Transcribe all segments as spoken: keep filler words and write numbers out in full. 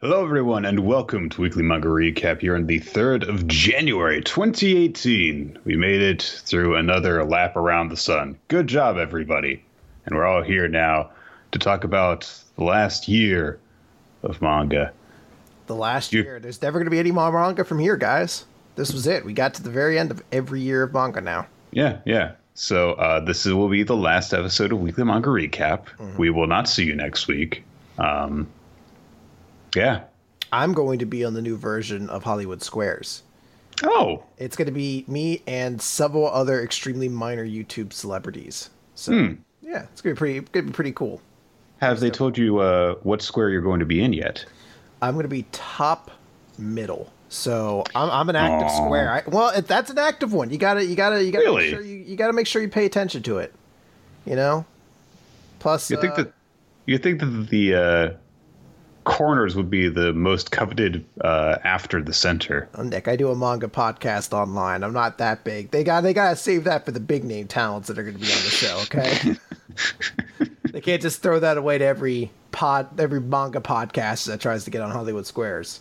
Hello, everyone, and welcome to Weekly Manga Recap here on the third of January, twenty eighteen. We made it through another lap around the sun. Good job, everybody. And we're all here now to talk about the last year of manga. The last You- year. There's never going to be any more manga from here, guys. This was it. We got to the very end of every year of manga now. Yeah, yeah. So uh, this is, will be the last episode of Weekly Manga Recap. Mm-hmm. We will not see you next week. Um, yeah. I'm going to be on the new version of Hollywood Squares. Oh, It's going to be me and several other extremely minor YouTube celebrities. So, Hmm. yeah, it's going to be pretty, gonna be pretty cool. have they told you uh, what square you're going to be in yet? I'm going to be top middle. So I'm, I'm an active Aw. square. I, well, if that's an active one. You gotta, you gotta, you gotta Really? make sure you, you gotta make sure you pay attention to it. You know. Plus, You think uh, that you think that the uh, corners would be the most coveted uh, after the center? Oh, Nick, I do a manga podcast online. I'm not that big. They got they gotta save that for the big name talents that are going to be on the show. Okay, they can't just throw that away to every pod, every manga podcast that tries to get on Hollywood Squares.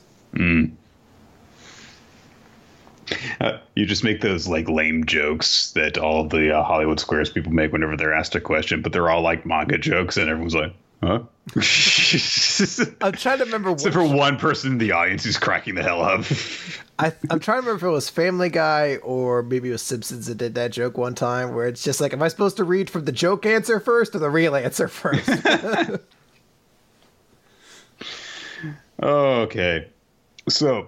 Uh, you just make those like lame jokes that all the uh, Hollywood Squares people make whenever they're asked a question, but they're all like manga jokes, and everyone's like, "Huh?" I'm trying to remember. Except Which, for one person in the audience who's cracking the hell up. I, I'm trying to remember if it was Family Guy or maybe it was Simpsons that did that joke one time, where it's just like, am I supposed to read from the joke answer first or the real answer first? Okay, so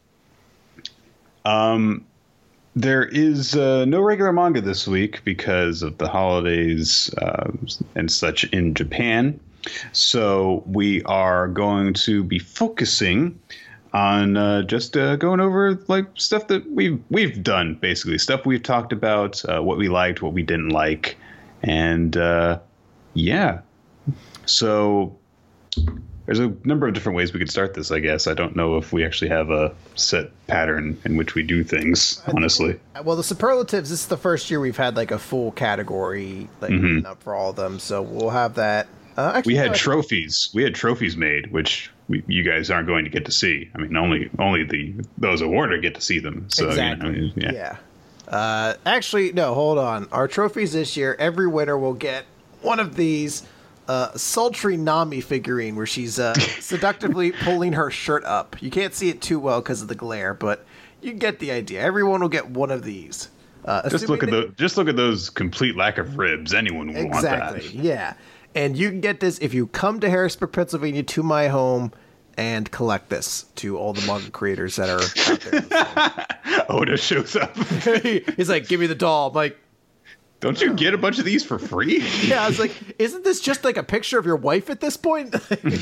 um, there is uh, no regular manga this week because of the holidays uh, and such in Japan. So we are going to be focusing on uh, just uh, going over like stuff that we've we've done, basically stuff we've talked about, uh, what we liked, what we didn't like, and uh, yeah. So there's a number of different ways we could start this, I guess. I don't know if we actually have a set pattern in which we do things, honestly. Well, the superlatives, this is the first year we've had like a full category like written up for all of them, so we'll have that. Uh, actually, We had no, I think- trophies. We had trophies made, which we, you guys aren't going to get to see. I mean, only only the those awarded get to see them. So, you know, exactly. I mean, yeah. yeah. Uh, actually, no. Hold on. Our trophies this year, every winner will get one of these. Uh, sultry Nami figurine where she's uh, seductively pulling her shirt up. You can't see it too well because of the glare, but you get the idea. Everyone will get one of these. Uh, Just look at assuming the just look at those complete lack of ribs. Anyone would Exactly. want Yeah. And you can get this if you come to Harrisburg, Pennsylvania, to my home and collect this to all the manga creators that are out there. that. Oda shows up. He's like, give me the doll. I'm like, Don't you get a bunch of these for free? yeah, I was like, isn't this just like a picture of your wife at this point?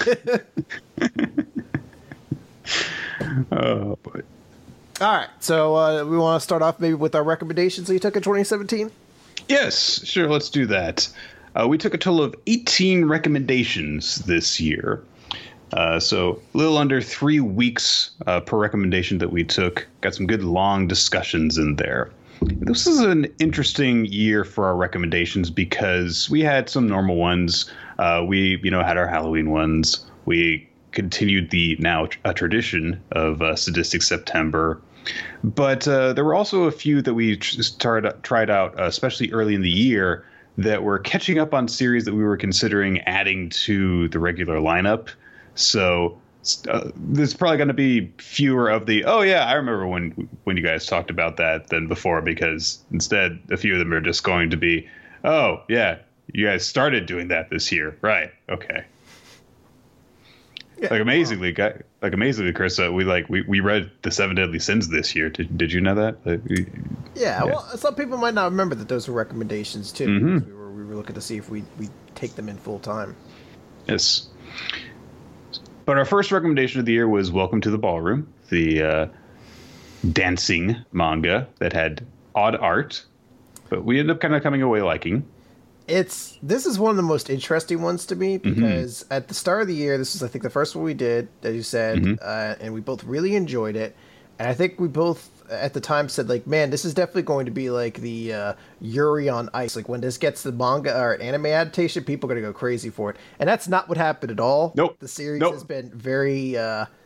Oh, boy. All right. So uh, we want to start off maybe with our recommendations that you took in twenty seventeen? Yes, sure. Let's do that. Uh, we took a total of eighteen recommendations this year. Uh, so a little under three weeks uh, per recommendation that we took. Got some good long discussions in there. This is an interesting year for our recommendations because we had some normal ones. Uh, we, you know, had our Halloween ones. We continued the now a tradition of uh, Sadistic September. But uh, there were also a few that we tried, tried out, uh, especially early in the year, that were catching up on series that we were considering adding to the regular lineup. So uh, there's probably going to be fewer of the, oh, yeah, I remember when when you guys talked about that than before, because instead a few of them are just going to be, oh, yeah, you guys started doing that this year. Right. OK. Yeah, like amazingly, guy, like amazingly, Chris, uh, we like we, we read the Seven Deadly Sins this year. Did, did you know that? Like, we, Yeah, well, some people might not remember that those were recommendations too. Mhm. Because we were we were looking to see if we we take them in full time. yes. But our first recommendation of the year was Welcome to the Ballroom, the uh, dancing manga that had odd art, but we ended up kind of coming away liking. It's this is one of the most interesting ones to me because at the start of the year, this was I think the first one we did, as you said, uh, and we both really enjoyed it. And I think we both at the time said like, man, this is definitely going to be like the uh, Yuri on Ice. Like when this gets the manga or anime adaptation, people are gonna go crazy for it. And that's not what happened at all. Nope. The series Nope. has been very, uh,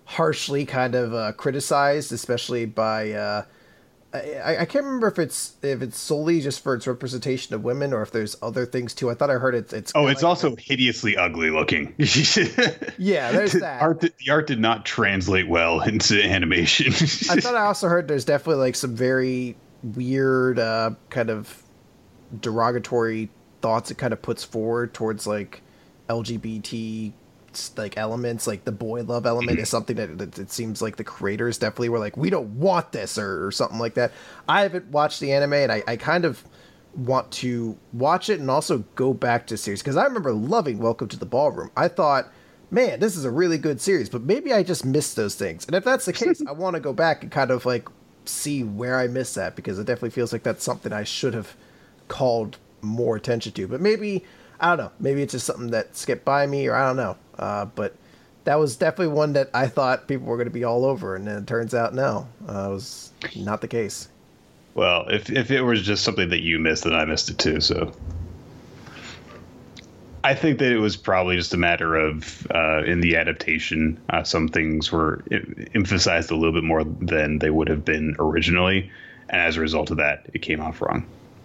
harshly kind of uh, criticized, especially by. Uh, I, I can't remember if it's if it's solely just for its representation of women or if there's other things too. I thought I heard it, it's. Oh, it's also hideously ugly looking. Yeah, there's that. Art, the art did not translate well into animation. I thought I also heard there's definitely like some very weird uh, kind of derogatory thoughts it kind of puts forward towards like L G B T like elements, like the boy love element is something that, that it seems like the creators definitely were like, we don't want this or, or something like that. I haven't watched the anime and I, I kind of want to watch it and also go back to series because I remember loving Welcome to the Ballroom. I thought, man, this is a really good series, but maybe I just missed those things. And if that's the case, I want to go back and kind of like see where I missed that because it definitely feels like that's something I should have called more attention to. But maybe, I don't know, maybe it's just something that skipped by me or I don't know. Uh, but that was definitely one that I thought people were going to be all over, and then it turns out no, uh, it was not the case. Well, if if it was just something that you missed, then I missed it too. So I think that it was probably just a matter of uh, in the adaptation, uh, some things were emphasized a little bit more than they would have been originally, and as a result of that, it came off wrong.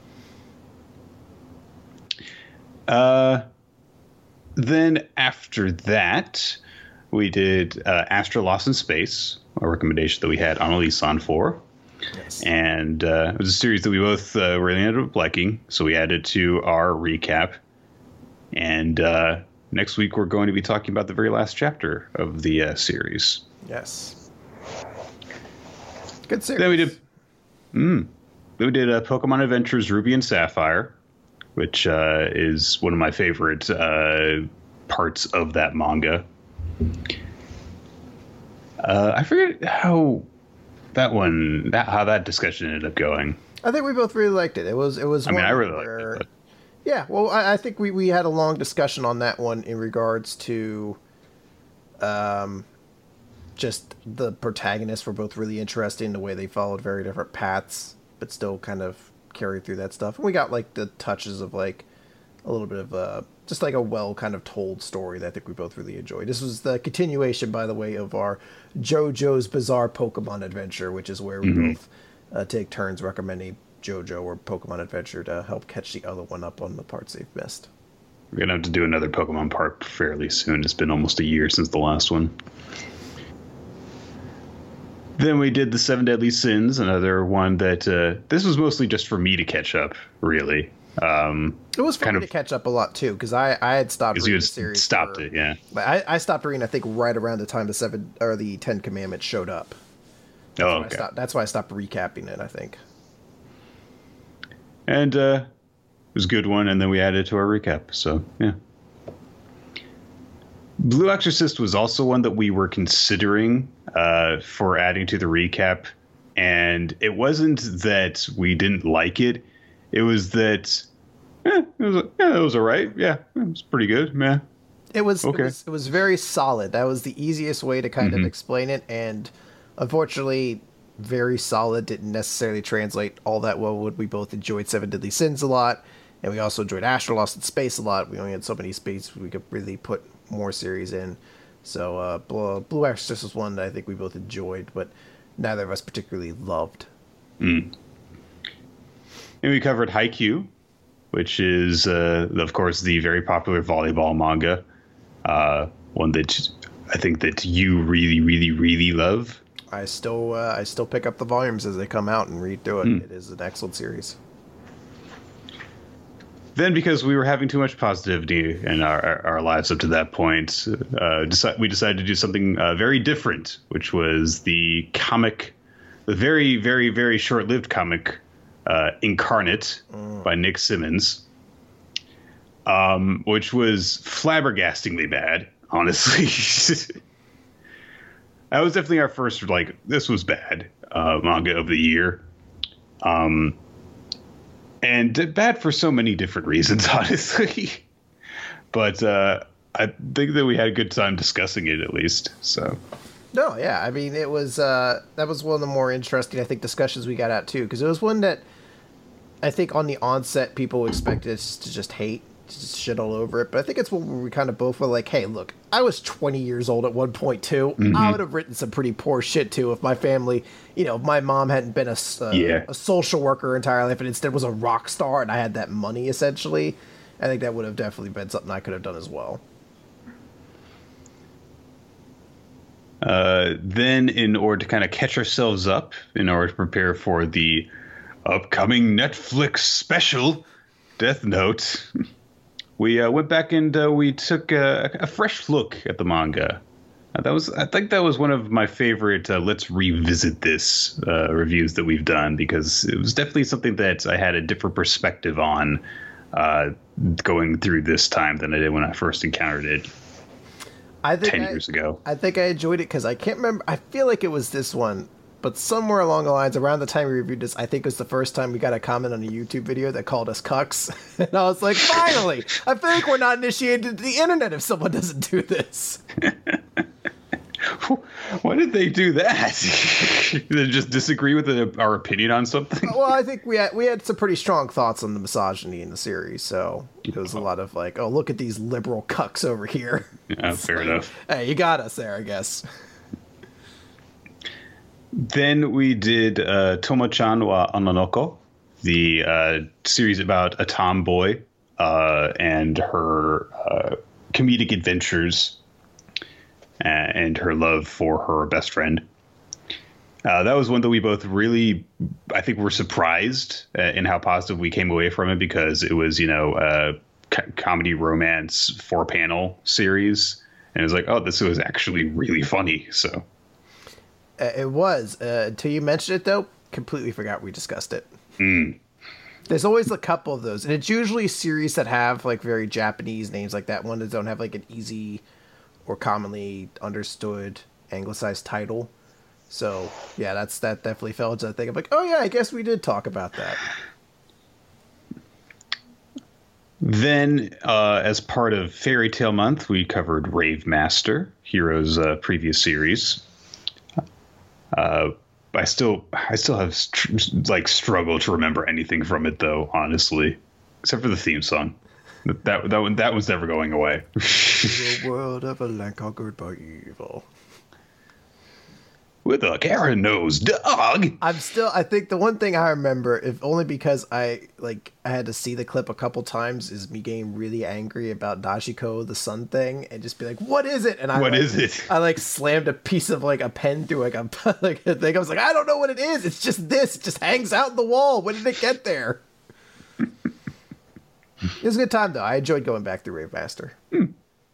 Uh. Then after that, we did uh, Astra Lost in Space, a recommendation that we had Annalise on for. Yes. And uh, it was a series that we both uh, really ended up liking, so we added to our recap. And uh, next week, we're going to be talking about the very last chapter of the uh, series. Yes. Good series. Then we did, mm, then we did uh, Pokemon Adventures Ruby and Sapphire, which uh, is one of my favorite uh, parts of that manga. Uh, I forget how that one, that how that discussion ended up going. I think we both really liked it. It was, it was. I mean, I really where, liked it. But... Yeah, well, I, I think we, we had a long discussion on that one in regards to, um, just the protagonists were both really interesting. The way they followed very different paths, but still kind of carried through that stuff. And we got like the touches of like a little bit of uh just like a well kind of told story that I think we both really enjoyed. This was the continuation, by the way, of our JoJo's Bizarre Pokemon Adventure, which is where we mm-hmm. both uh, take turns recommending JoJo or Pokemon Adventure to help catch the other one up on the parts they've missed. We're gonna have to do another Pokemon park fairly soon. It's been almost a year since the last one. Then we did the Seven Deadly Sins, another one that uh, this was mostly just for me to catch up, really. Um, it was for kind me of, to catch up a lot, too, because I, I had stopped reading you had the series. stopped for, it, yeah. I, I stopped reading, I think, right around the time the seven or the Ten Commandments showed up. That's oh, okay. Stopped, that's why I stopped recapping it, I think. And uh, it was a good one, and then we added it to our recap, so, yeah. Blue Exorcist was also one that we were considering uh, for adding to the recap. And it wasn't that we didn't like it. It was that, eh, it was, yeah, it was all right. Yeah, it was pretty good, man. It was, okay. it was, it was very solid. That was the easiest way to kind mm-hmm. of explain it. And unfortunately, very solid didn't necessarily translate all that well. We both enjoyed Seven Deadly Sins a lot. And we also enjoyed Astra Lost in Space a lot. We only had so many space we could really put more series in. So uh, Blue, Blue Exorcist was one that I think we both enjoyed, but neither of us particularly loved. Mm. And we covered Haikyuu, which is, uh, of course, the very popular volleyball manga. Uh, one that I think that you really, really, really love. I still uh, I still pick up the volumes as they come out and read through it. Mm. It is an excellent series. Then, because we were having too much positivity in our, our, our lives up to that point, uh, deci- we decided to do something uh, very different, which was the comic, the very, very, very short-lived comic, uh, Incarnate mm. by Nick Simmons, um, which was flabbergastingly bad, honestly. That was definitely our first, like, this was bad uh, manga of the year. Um... And bad for so many different reasons, honestly. But uh, I think that we had a good time discussing it, at least. So, no, yeah, I mean, it was uh, that was one of the more interesting, I think, discussions we got at too, because it was one that I think on the onset people expected us to just hate, just shit all over it. But I think it's when we kind of both were like, hey, look, I was twenty years old at one point too. Mm-hmm. I would have written some pretty poor shit too if my family, you know, if my mom hadn't been a, uh, yeah. a social worker her entire life and instead was a rock star and I had that money essentially. I think that would have definitely been something I could have done as well. Uh, then, in order to kind of catch ourselves up, in order to prepare for the upcoming Netflix special, Death Note, we uh, went back and uh, we took a, a fresh look at the manga. Uh, that was, I think, that was one of my favorite. Uh, let's revisit this uh, reviews that we've done because it was definitely something that I had a different perspective on uh, going through this time than I did when I first encountered it. I think ten I, years ago. I think I enjoyed it because I can't remember. I feel like it was this one, but somewhere along the lines, around the time we reviewed this, I think it was the first time we got a comment on a YouTube video that called us cucks. And I was like, finally! I feel like we're not initiated to the internet if someone doesn't do this. Why did they do that? They just disagree with the, our opinion on something? Well, I think we had, we had some pretty strong thoughts on the misogyny in the series, so it was a lot of like, oh, look at these liberal cucks over here. Yeah, fair like, enough. Hey, you got us there, I guess. Then we did uh, Tomo-chan wa Ononoko, the uh, series about a tomboy uh, and her uh, comedic adventures and her love for her best friend. Uh, that was one that we both really, I think, were surprised uh, in how positive we came away from it because it was, you know, a co- comedy romance four panel series. And it was like, oh, this was actually really funny. So uh, it was uh, until you mentioned it, though. Completely forgot we discussed it. Mm. There's always a couple of those. And it's usually series that have like very Japanese names like that. One that don't have like an easy or commonly understood anglicized title. So yeah, that's that definitely fell into that thing. I'm like, oh yeah, I guess we did talk about that. Then, uh, as part of Fairy Tail Month, we covered Rave Master, Hero's uh, previous series. Uh, I still, I still have str- like struggled to remember anything from it, though. Honestly, except for the theme song. That that one that was never going away. The world of a land conquered by evil. With a Karen-nosed dog. I'm still. I think the one thing I remember, if only because I like I had to see the clip a couple times, is me getting really angry about Dashiko, the sun thing, and just be like, "What is it?" And I what like, is it? I like slammed a piece of like a pen through like a like a thing. I was like, "I don't know what it is. It's just this. It just hangs out in the wall. When did it get there?" It was a good time, though. I enjoyed going back through Rave Master. Hmm.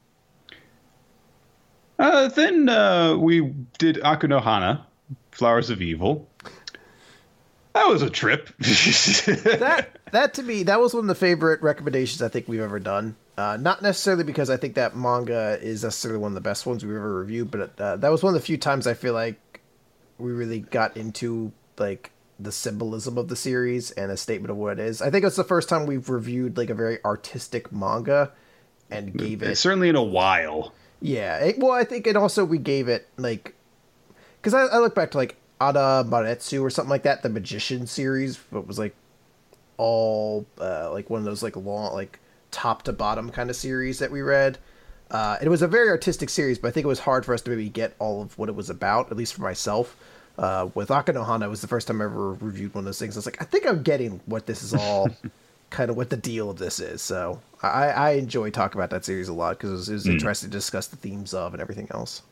Uh, then uh, we did Akunohana, Flowers of Evil. That was a trip. that that to me, that was one of the favorite recommendations I think we've ever done. Uh, not necessarily because I think that manga is necessarily one of the best ones we've ever reviewed, but uh, that was one of the few times I feel like we really got into like the symbolism of the series and a statement of what it is. I think it's the first time we've reviewed like a very artistic manga and gave it... It's certainly in a while. Yeah. It, well, I think it also, we gave it like... Because I, I look back to like Ada Maretsu or something like that, the Magician series, but was like all uh, like one of those like long, like top to bottom kind of series that we read. Uh, it was a very artistic series, but I think it was hard for us to maybe get all of what it was about, at least for myself. Uh, with Akunohana, it was the first time I ever reviewed one of those things. I was like, I think I'm getting what this is all, kind of what the deal of this is. So I, I enjoy talking about that series a lot because it was, it was mm. interesting to discuss the themes of and everything else.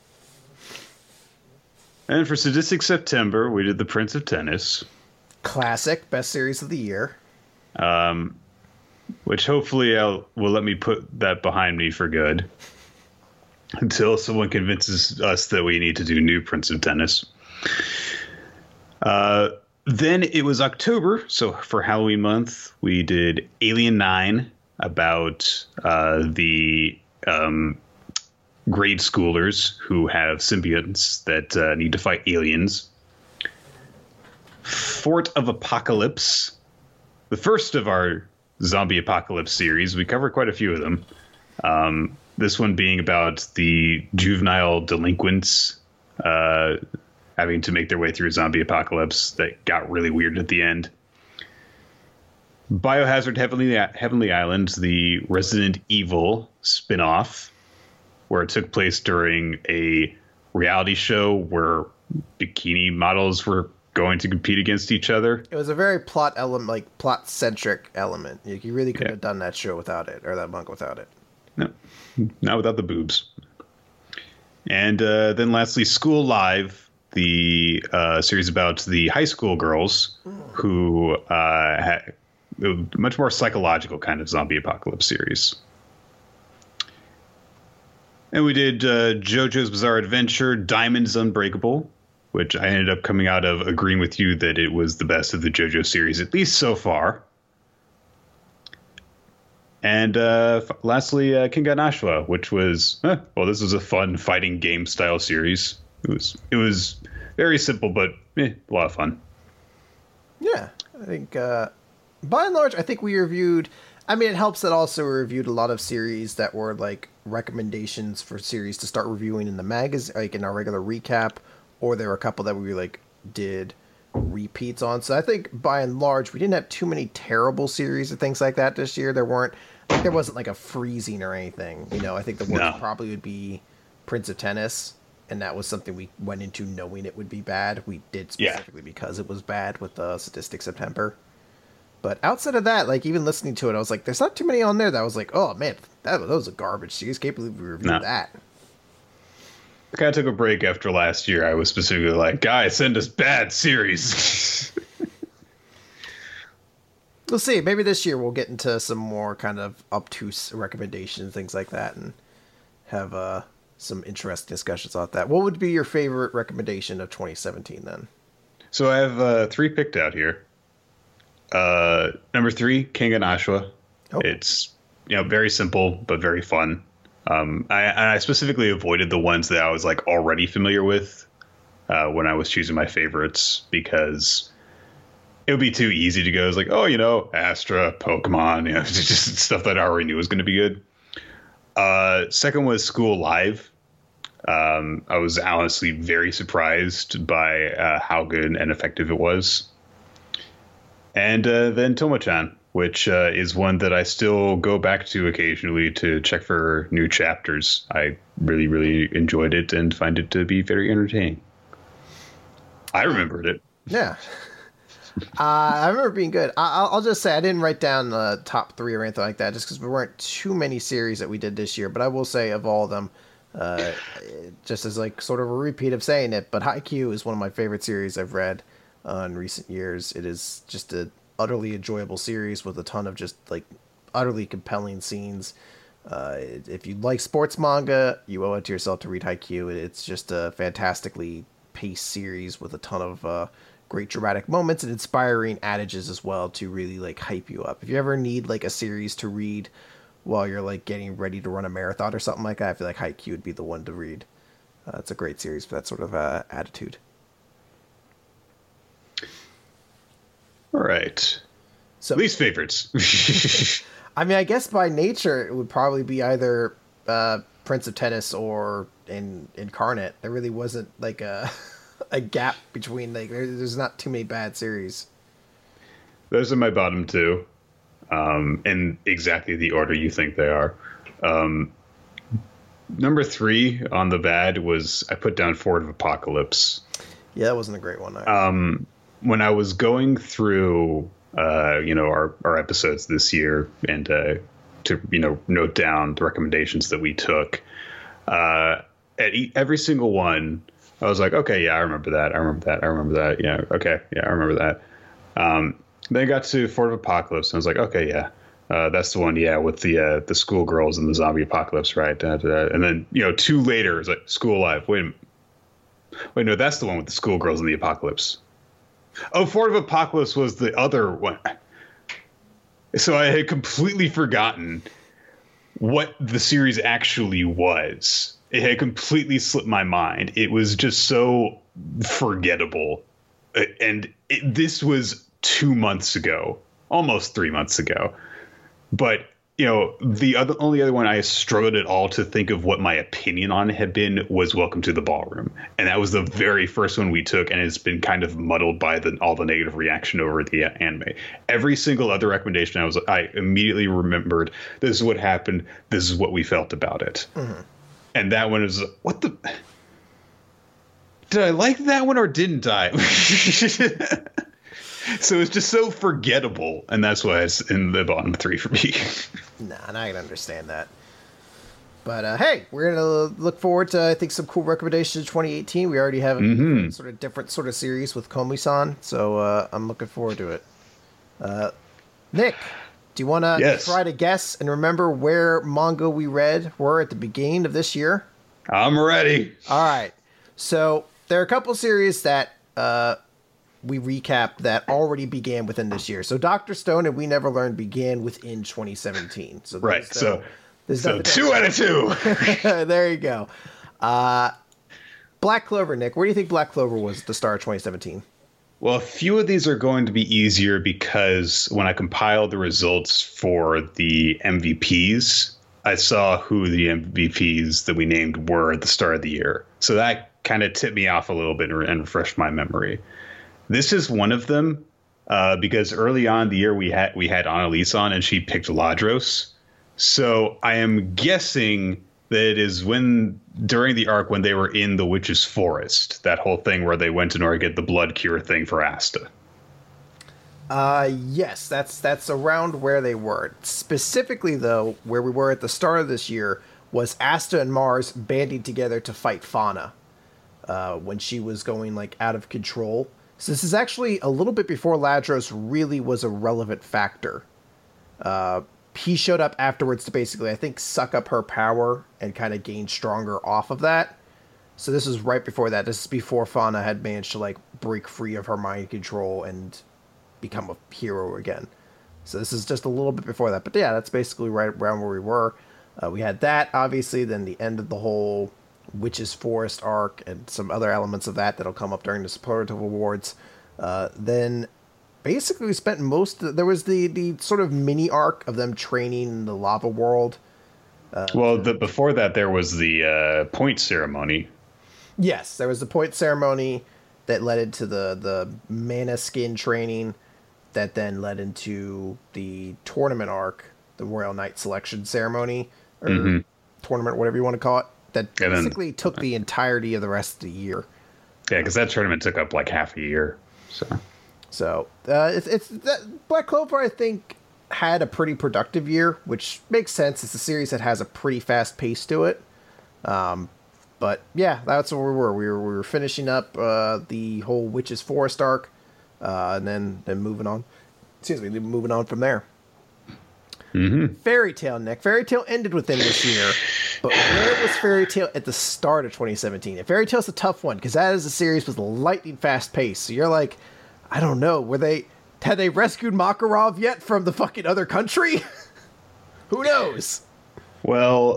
And for Sadistic September, we did The Prince of Tennis. Classic, best series of the year. Um, which hopefully I'll, will let me put that behind me for good. Until someone convinces us that we need to do new Prince of Tennis. Uh, then it was October, so for Halloween month, we did Alien nine about uh, the um, grade schoolers who have symbionts that uh, need to fight aliens. Fort of Apocalypse, the first of our zombie apocalypse series. We covered quite a few of them. Um, this one being about the juvenile delinquents uh, having to make their way through a zombie apocalypse that got really weird at the end. Biohazard Heavenly Heavenly Islands, the Resident Evil spin-off, where it took place during a reality show where bikini models were going to compete against each other. It was a very plot element, like plot centric element. You, you really couldn't Yeah. have done that show without it, or that monk without it. No, not without the boobs. And uh, then lastly, School Live, the uh, series about the high school girls who uh, had a much more psychological kind of zombie apocalypse series. And we did uh, JoJo's Bizarre Adventure, Diamond's Unbreakable, which I ended up coming out of agreeing with you that it was the best of the JoJo series, at least so far. And uh, f- lastly, uh, Kengan Ashura, which was, eh, well, this was a fun fighting game style series. It was it was very simple, but eh, a lot of fun. Yeah, I think uh, by and large, I think we reviewed. I mean, it helps that also we reviewed a lot of series that were like recommendations for series to start reviewing in the magazine, like in our regular recap, or there were a couple that we like did repeats on. So I think by and large, we didn't have too many terrible series or things like that this year. There weren't like there wasn't like a freezing or anything. You know, I think the worst No. probably would be Prince of Tennis. And that was something we went into knowing it would be bad. We did Yeah. specifically because it was bad with the Sadistic September. But outside of that, like even listening to it, I was like, there's not too many on there that I was like, oh man, that, that was a garbage series. Can't believe we reviewed No. that. I kind of took a break after last year. I was specifically like, guys, send us bad series. We'll see. Maybe this year we'll get into some more kind of obtuse recommendations, things like that, and have uh, some interesting discussions about that. What would be your favorite recommendation of twenty seventeen then? So I have uh, three picked out here. Uh, number three, Kengan Ashura. Oh. It's you know very simple but very fun. Um, I, and I specifically avoided the ones that I was like already familiar with uh, when I was choosing my favorites because it would be too easy to go. It's like, oh, you know, Astra, Pokemon, you know, just stuff that I already knew was going to be good. Uh, second was School Live. Um, I was honestly very surprised by uh, how good and effective it was. And uh, then Tomo-chan, which uh, is one that I still go back to occasionally to check for new chapters. I really, really enjoyed it and find it to be very entertaining. I remembered it. Yeah. uh, I remember it being good. I- I'll, I'll just say I didn't write down the top three or anything like that just because there weren't too many series that we did this year. But I will say of all of them, uh, just as like sort of a repeat of saying it, but Haikyuu is one of my favorite series I've read uh, in recent years. It is just a utterly enjoyable series with a ton of just like utterly compelling scenes. Uh, if you like sports manga, you owe it to yourself to read Haikyuu. It's just a fantastically paced series with a ton of uh, great dramatic moments and inspiring adages as well to really like hype you up. If you ever need like a series to read while you're like getting ready to run a marathon or something like that, I feel like Haikyuu would be the one to read. Uh, it's a great series for that sort of uh, attitude. All right. So Least favorites. I mean, I guess by nature it would probably be either uh, Prince of Tennis or in Incarnate. There really wasn't like a a gap between like there, there's not too many bad series. Those are my bottom two, um, in exactly the order you think they are. Um, number three on the bad was I put down Fort of Apocalypse. Yeah, that wasn't a great one. Either. Um, when I was going through, uh, you know, our, our episodes this year and uh, to, you know, note down the recommendations that we took, uh, at e- every single one, I was like, okay, yeah, I remember that. I remember that. I remember that. Yeah. Okay. Yeah. I remember that. Um, then I got to Fort of Apocalypse and I was like, okay, yeah, uh, that's the one. Yeah. With the, uh, the schoolgirls and the zombie apocalypse. Right. Da, da, da. And then, you know, two later, it's like School Life. Wait, a minute. Wait, no, that's the one with the schoolgirls and the apocalypse. Oh, Fort of Apocalypse was the other one. So I had completely forgotten what the series actually was. It had completely slipped my mind. It was just so forgettable. And it, this was two months ago, almost three months ago. But you know, the other only other one I struggled at all to think of what my opinion on it had been was Welcome to the Ballroom, and that was the very first one we took, and it's been kind of muddled by the all the negative reaction over the anime. Every single other recommendation, I was I immediately remembered this is what happened, this is what we felt about it, mm-hmm. and that one is what the. Did I like that one or didn't I? So it's just so forgettable, and that's why it's in the bottom three for me. Nah, and I can understand that. But uh, hey, we're gonna look forward to I think some cool recommendations in twenty eighteen. We already have a mm-hmm. sort of different sort of series with Komi-san, so uh, I'm looking forward to it. Uh, Nick, do you want to yes. try to guess and remember where manga we read were at the beginning of this year? I'm ready. All right, so there are a couple series that. Uh, we recapped that already began within this year. So Doctor Stone and We Never Learned began within twenty seventeen. So right. No, so so two out of two. There you go. Uh, Black Clover, Nick. Where do you think Black Clover was at the start of twenty seventeen? Well, a few of these are going to be easier because when I compiled the results for the M V Ps, I saw who the M V Ps that we named were at the start of the year. So that kind of tipped me off a little bit and refreshed my memory. This is one of them uh, because early on in the year we had we had Annalise on and she picked Ladros. So I am guessing that it is when during the arc when they were in the Witch's Forest, that whole thing where they went in order to get the blood cure thing for Asta. Uh, yes, that's that's around where they were. Specifically, though, where we were at the start of this year was Asta and Mars banding together to fight Fauna uh, when she was going like out of control. So this is actually a little bit before Ladros really was a relevant factor. Uh, he showed up afterwards to basically, I think, suck up her power and kind of gain stronger off of that. So this is right before that. This is before Fauna had managed to like break free of her mind control and become a hero again. So this is just a little bit before that. But yeah, that's basically right around where we were. Uh, we had that, obviously, then the end of the whole Witch's Forest arc and some other elements of that that'll come up during the Superlative Awards. Uh, then basically we spent most of, there was the, the sort of mini arc of them training in the lava world. Uh, well, the, before that, there was the uh, point ceremony. Yes, there was the point ceremony that led into the, the mana skin training that then led into the tournament arc, the Royal Knight selection ceremony, or mm-hmm. tournament, whatever you want to call it. That basically then, took the entirety of the rest of the year. Yeah, because that tournament took up like half a year. So, so uh, it's it's that Black Clover, I think, had a pretty productive year, which makes sense. It's a series that has a pretty fast pace to it. Um, but yeah, that's where we were. We were we were finishing up uh, the whole Witch's Forest arc, uh, and then then moving on. Excuse me, moving on from there. Mm-hmm. Fairy Tail, Nick. Fairy Tail ended within this year, but where was Fairy Tail at the start of twenty seventeen? And Fairy Tail's a tough one because that is a series with lightning fast pace. So you're like, I don't know, were they had they rescued Makarov yet from the fucking other country? Who knows? Well,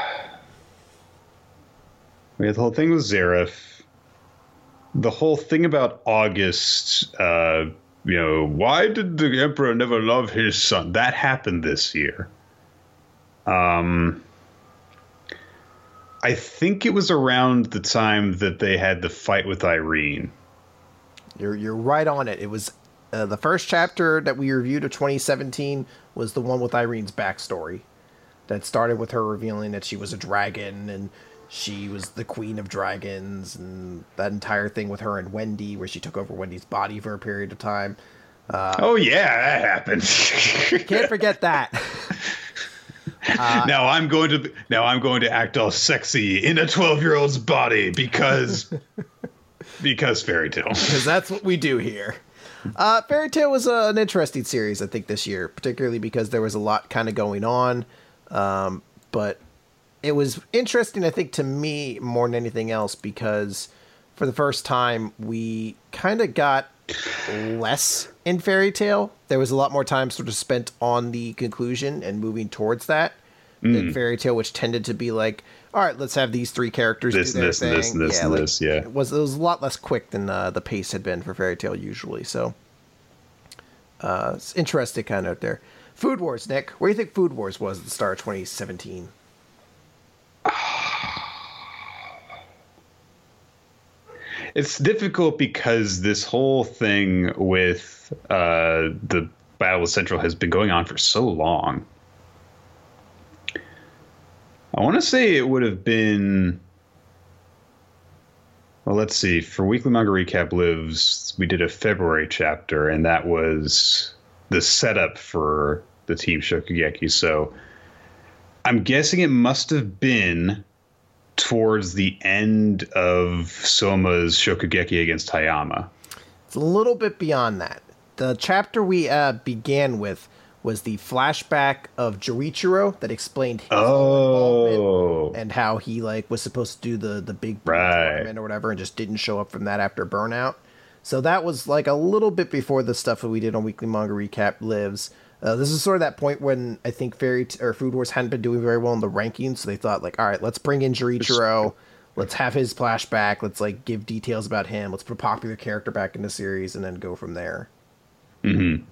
we had the whole thing with Zareth. The whole thing about August. Uh, You know, why did the Emperor never love his son? That happened this year. Um, I think it was around the time that they had the fight with Irene. You're you're right on it. It was uh, the first chapter that we reviewed of twenty seventeen was the one with Irene's backstory. That started with her revealing that she was a dragon and she was the queen of dragons, and that entire thing with her and Wendy, where she took over Wendy's body for a period of time. Uh, oh yeah, that happened. Can't forget that. uh, now I'm going to now I'm going to act all sexy in a twelve-year-old's body because because Fairy Tail. Because that's what we do here. Uh, Fairy Tail was uh, an interesting series, I think, this year, particularly because there was a lot kind of going on, um, but. It was interesting, I think, to me more than anything else, because for the first time, we kind of got less in Fairy Tail. There was a lot more time sort of spent on the conclusion and moving towards that. Mm. Than Fairy Tail, which tended to be like, all right, let's have these three characters this, do their this, thing. This, this, yeah, this, like, this, yeah. It was, it was a lot less quick than uh, the pace had been for Fairy Tail usually. So uh, it's interesting kind of out there. Food Wars, Nick. Where do you think Food Wars was at the start of twenty seventeen? It's difficult because this whole thing with uh, the Battle of Central has been going on for so long. I want to say it would have been... Well, let's see. For Weekly Manga Recap Lives, we did a February chapter, and that was the setup for the Team Shokugeki. So I'm guessing it must have been towards the end of Soma's Shokugeki against Hayama. It's a little bit beyond that. The chapter we uh, began with was the flashback of Jorichiro that explained his oh. involvement and how he like was supposed to do the the big right. tournament or whatever and just didn't show up from that after Burnout. So that was like a little bit before the stuff that we did on Weekly Manga Recap Lives. Uh, this is sort of that point when I think Fairy T- or Food Wars hadn't been doing very well in the rankings, so they thought like, all right, let's bring in Jorichiro, let's have his flashback, let's like give details about him, let's put a popular character back in the series, and then go from there. Mm-hmm.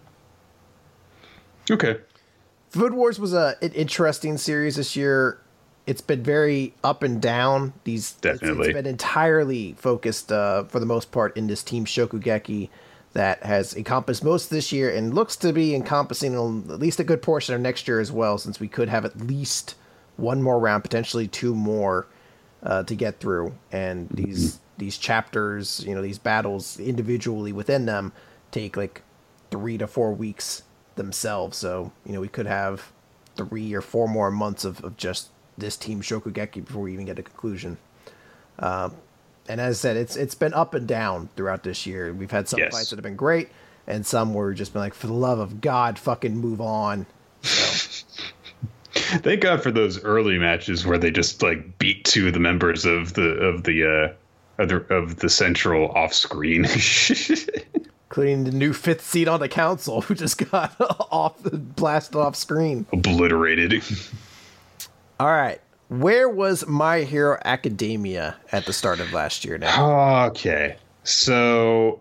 Okay. Food Wars was a an interesting series this year. It's been very up and down. These Definitely. It's, it's been entirely focused uh, for the most part in this Team Shokugeki that has encompassed most this year and looks to be encompassing at least a good portion of next year as well, since we could have at least one more round, potentially two more uh, to get through. And these mm-hmm. these chapters, you know, these battles individually within them take like three to four weeks themselves. So, you know, we could have three or four more months of, of just this Team Shokugeki before we even get a conclusion. Um, And as I said, it's it's been up and down throughout this year. We've had some yes. fights that have been great, and some where we've just been like, for the love of God, fucking move on. So. Thank God for those early matches where they just like beat two of the members of the of the uh, other of the Central off screen, including the new fifth seat on the council who just got off blasted off screen, obliterated. All right. Where was My Hero Academia at the start of last year now? Okay. So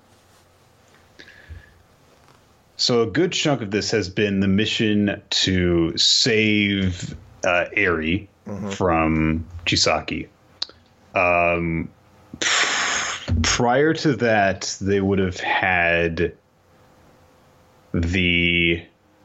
So a good chunk of this has been the mission to save uh, Eri mm-hmm. from Chisaki. Um, prior to that, they would have had the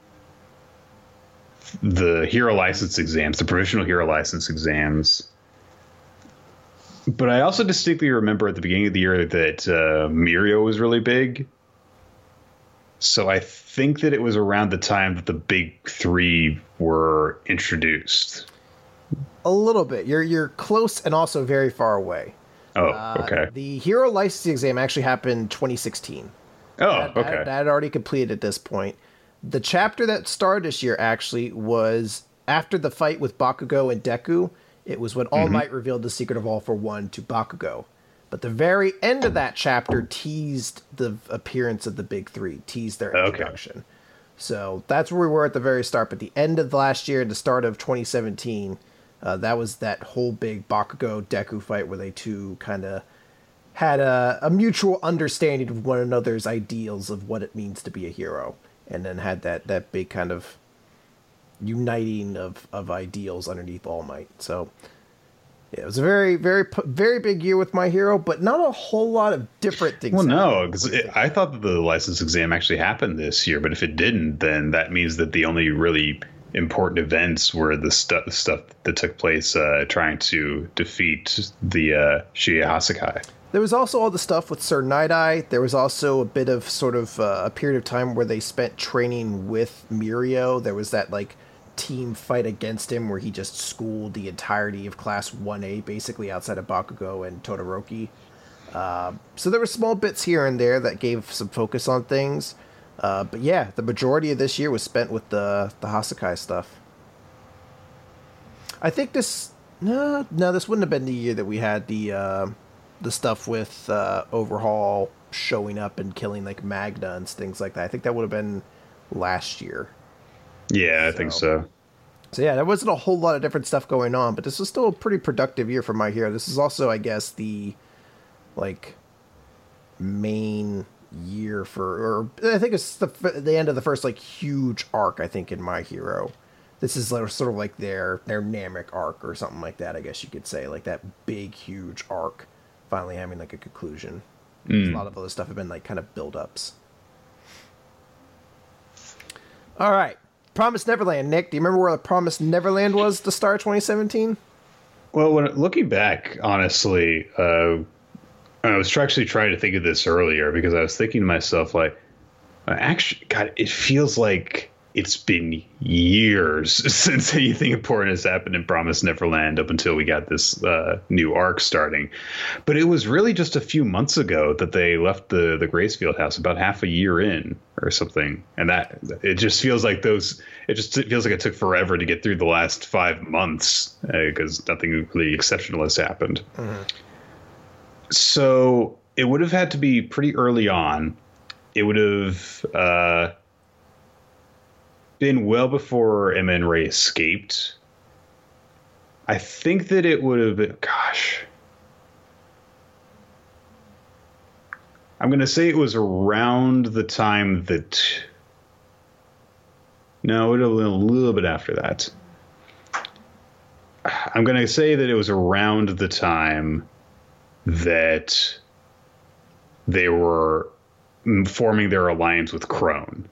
the hero license exams, the provisional hero license exams. But I also distinctly remember at the beginning of the year that uh, Mirio was really big. So I think that it was around the time that the big three were introduced. A little bit. You're you're close and also very far away. Oh, uh, okay. The hero licensing exam actually happened twenty sixteen. Oh, that, okay. That, that had already completed at this point. The chapter that started this year actually was after the fight with Bakugo and Deku. It was when All Might mm-hmm. revealed the secret of All for One to Bakugo. But the very end of that chapter teased the appearance of the big three, teased their introduction. Okay. So that's where we were at the very start. But the end of last year, the start of twenty seventeen, uh, that was that whole big Bakugo Deku fight where they two kind of had a, a mutual understanding of one another's ideals of what it means to be a hero. And then had that, that big kind of uniting of, of ideals underneath All Might. So yeah, it was a very, very, very big year with My Hero, but not a whole lot of different things. Well, no, because I thought that the license exam actually happened this year, but if it didn't, then that means that the only really important events were the stuff stuff that took place uh, trying to defeat the uh, Shinya Hasakai. There was also all the stuff with Sir Night-Eye. There was also a bit of sort of uh, a period of time where they spent training with Mirio. There was that like team fight against him where he just schooled the entirety of Class one A basically outside of Bakugo and Todoroki. Uh, so there were small bits here and there that gave some focus on things. Uh, but yeah, the majority of this year was spent with the, the Hasakai stuff. I think this... No, no, this wouldn't have been the year that we had the... Uh, the stuff with uh, Overhaul showing up and killing like Magna and things like that. I think that would have been last year. Yeah, I so, think so. So yeah, there wasn't a whole lot of different stuff going on, but this was still a pretty productive year for My Hero. This is also, I guess, the like main year for, or I think it's the the end of the first like huge arc. I think in My Hero, this is like, sort of like their their Namek arc or something like that. I guess you could say like that big huge arc finally having like a conclusion. Mm. A lot of other stuff have been like kind of build-ups. All right, Promised Neverland. Nick, do you remember where the Promised Neverland was at the start of twenty seventeen? Well, when looking back, honestly, uh, I was actually trying to think of this earlier because I was thinking to myself, like, actually, God, it feels like it's been years since anything important has happened in Promised Neverland up until we got this uh, new arc starting. But it was really just a few months ago that they left the, the Gracefield house, about half a year in or something. And that it just feels like those it just it feels like it took forever to get through the last five months because uh, nothing really exceptional has happened. Mm-hmm. So it would have had to be pretty early on. It would have uh, been well before Emma and Ray escaped. I think that it would have been, gosh. I'm going to say it was around the time that, no, it would have been a little bit after that. I'm going to say that it was around the time that they were forming their alliance with Crone.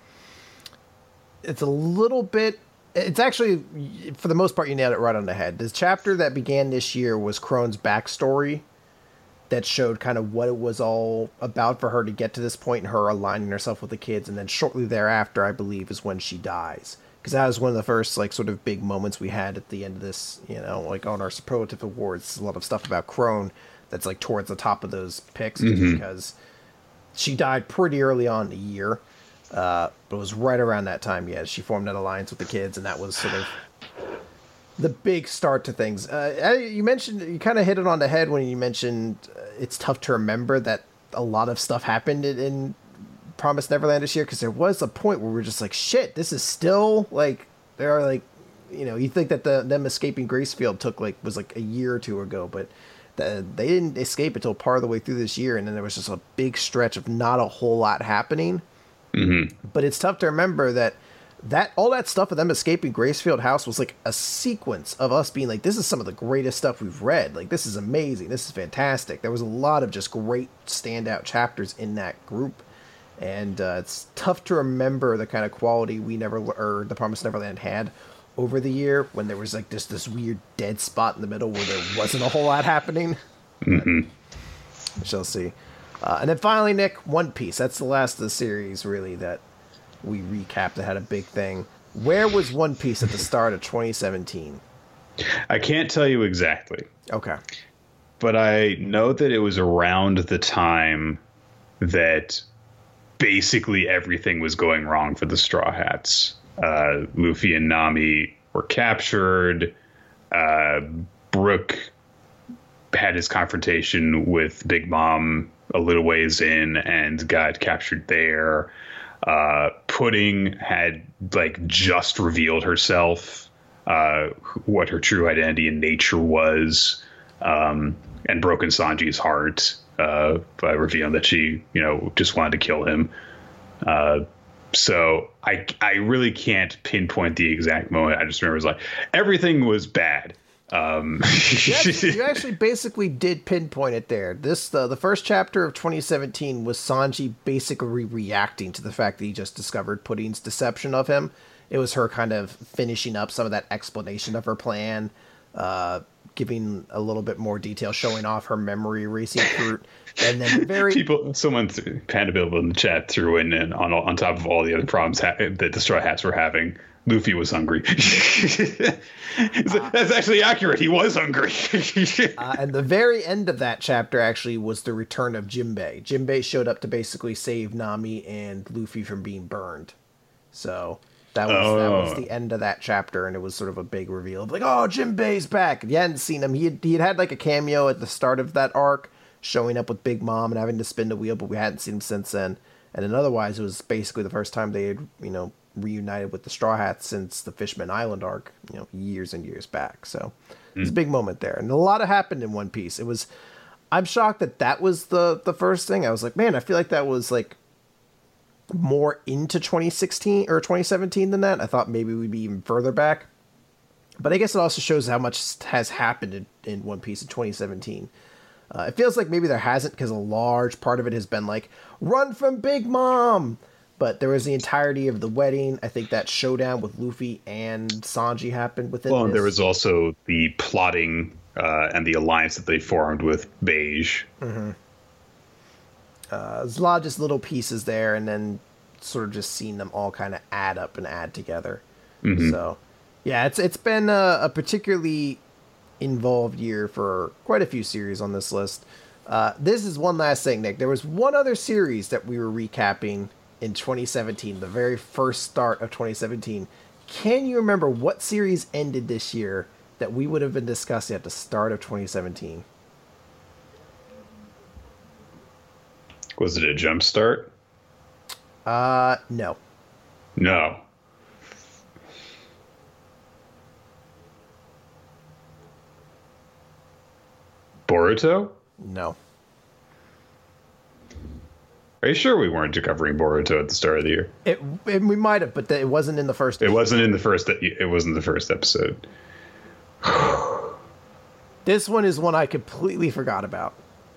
It's a little bit, it's actually, for the most part, you nailed it right on the head. The chapter that began this year was Crone's backstory that showed kind of what it was all about for her to get to this point and her aligning herself with the kids. And then shortly thereafter, I believe, is when she dies. Because that was one of the first, like, sort of big moments we had at the end of this, you know, like on our superlative awards. A lot of stuff about Crone that's, like, towards the top of those picks mm-hmm. because she died pretty early on in the year. Uh, but it was right around that time, yeah, she formed that alliance with the kids, and that was sort of the big start to things. Uh, you mentioned, you kind of hit it on the head when you mentioned uh, it's tough to remember that a lot of stuff happened in, in Promised Neverland this year, because there was a point where we were just like, shit, this is still, like, there are, like, you know, you think that the them escaping Gracefield took, like, was, like, a year or two ago, but the, they didn't escape until part of the way through this year, and then there was just a big stretch of not a whole lot happening. Mm-hmm. But it's tough to remember that that all that stuff of them escaping Gracefield House was like a sequence of us being like, this is some of the greatest stuff we've read. Like, this is amazing. This is fantastic. There was a lot of just great standout chapters in that group. And uh, it's tough to remember the kind of quality we never, or the Promised Neverland had over the year when there was like this, this weird dead spot in the middle where there wasn't a whole lot happening. Mm-hmm. We shall see. Uh, and then finally, Nick, One Piece. That's the last of the series, really, that we recapped that had a big thing. Where was One Piece at the start of twenty seventeen? I can't tell you exactly. Okay. But I know that it was around the time that basically everything was going wrong for the Straw Hats. Uh, Luffy and Nami were captured. Uh, Brook had his confrontation with Big Mom a little ways in and got captured there. Uh, Pudding had like just revealed herself, uh, what her true identity and nature was, um, and broken Sanji's heart uh, by revealing that she, you know, just wanted to kill him. Uh, so I I really can't pinpoint the exact moment. I just remember it was like everything was bad. Um, you, actually, you actually basically did pinpoint it there. This the the first chapter of twenty seventeen was Sanji basically reacting to the fact that he just discovered Pudding's deception of him. It was her kind of finishing up some of that explanation of her plan, uh, giving a little bit more detail, showing off her memory erasing fruit, and then very people. Someone threw, Panda Bill in the chat threw in, in on on top of all the other problems ha- that the Straw Hats were having. Luffy was hungry. uh, That's actually accurate. He was hungry. uh, and the very end of that chapter actually was the return of Jinbei. Jinbei showed up to basically save Nami and Luffy from being burned. So that was oh. that was the end of that chapter, and it was sort of a big reveal of like, oh, Jinbei's back. If you hadn't seen him, he had, he had had like a cameo at the start of that arc, showing up with Big Mom and having to spin the wheel, but we hadn't seen him since then. And then otherwise, it was basically the first time they had, you know, reunited with the Straw Hats since the Fishman Island arc, you know, years and years back. So mm. it's a big moment there. And a lot happened in One Piece. It was, I'm shocked that that was the the first thing. I was like, man, I feel like that was like more into twenty sixteen or twenty seventeen than that. I thought maybe we'd be even further back. But I guess it also shows how much has happened in, in One Piece in twenty seventeen. Uh, it feels like maybe there hasn't, because a large part of it has been like, run from Big Mom! But there was the entirety of the wedding. I think that showdown with Luffy and Sanji happened within Well, this. there was also the plotting uh, and the alliance that they formed with Beige. Mm-hmm. Uh, there's a lot of just little pieces there, and then sort of just seeing them all kind of add up and add together. Mm-hmm. So, yeah, it's it's been a, a particularly involved year for quite a few series on this list. Uh, this is one last thing, Nick. There was one other series that we were recapping in twenty seventeen, the very first start of twenty seventeen. Can you remember what series ended this year that we would have been discussing at the start of twenty seventeen? Was it a jump start? Uh, no. No. Boruto? No. Are you sure we weren't covering Boruto at the start of the year? It, it we might have, but it wasn't in the first. It issue. wasn't in the first. It wasn't the first episode. This one is one I completely forgot about.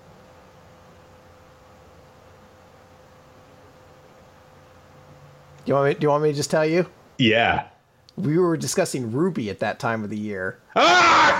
Do you want me? Do you want me to just tell you? Yeah. We were discussing Ruby at that time of the year. Ah!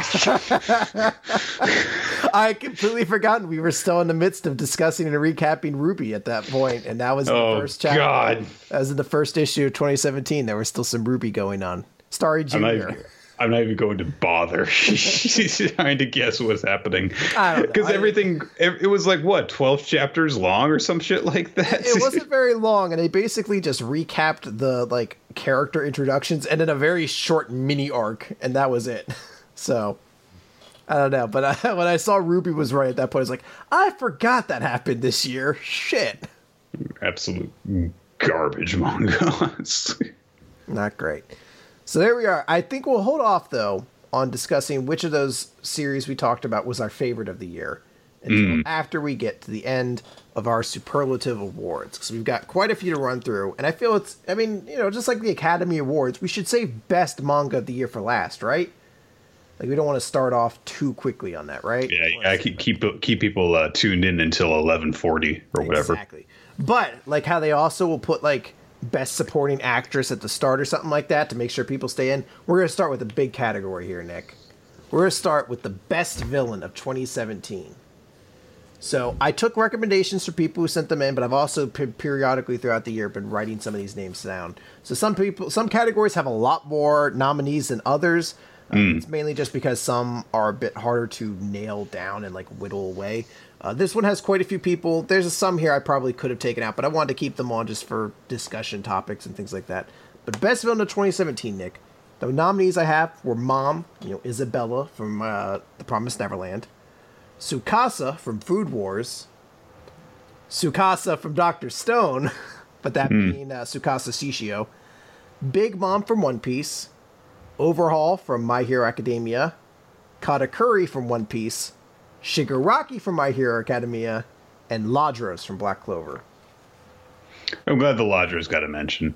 I had completely forgotten we were still in the midst of discussing and recapping Ruby at that point, and that was in oh, the first chapter. God. That was in the first issue of twenty seventeen. There was still some Ruby going on. Starry Junior I'm not, I'm not even going to bother trying to guess what's happening. I don't know. Because everything, it was like, what, twelve chapters long or some shit like that? It wasn't very long, and they basically just recapped the, like, character introductions and then a very short mini arc, and that was it. So, I don't know. But I, when I saw Ruby was right at that point, I was like, I forgot that happened this year. Shit. Absolute garbage manga. Not great. So there we are. I think we'll hold off, though, on discussing which of those series we talked about was our favorite of the year until mm. after we get to the end of our superlative awards. Because we've got quite a few to run through. And I feel it's, I mean, you know, just like the Academy Awards, we should save best manga of the year for last, right? Like, we don't want to start off too quickly on that, right? Yeah, yeah. Keep, keep, keep people uh, tuned in until eleven forty or whatever. Exactly. But, like, how they also will put, like, best supporting actress at the start or something like that to make sure people stay in. We're going to start with a big category here, Nick. We're going to start with the best villain of twenty seventeen. So I took recommendations for people who sent them in, but I've also pe- periodically throughout the year been writing some of these names down. So some people, some categories have a lot more nominees than others. Mm. Uh, it's mainly just because some are a bit harder to nail down and like whittle away. Uh, this one has quite a few people. There's some here I probably could have taken out, but I wanted to keep them on just for discussion topics and things like that. But best villain of twenty seventeen, Nick. The nominees I have were Mom, you know, Isabella from uh, The Promised Neverland, Tsukasa from Food Wars, Tsukasa from Doctor Stone, but that mm. being uh, Tsukasa Shishio, Big Mom from One Piece, Overhaul from My Hero Academia, Katakuri from One Piece, Shigaraki from My Hero Academia, and Ladros from Black Clover. I'm glad the Ladros got a mention.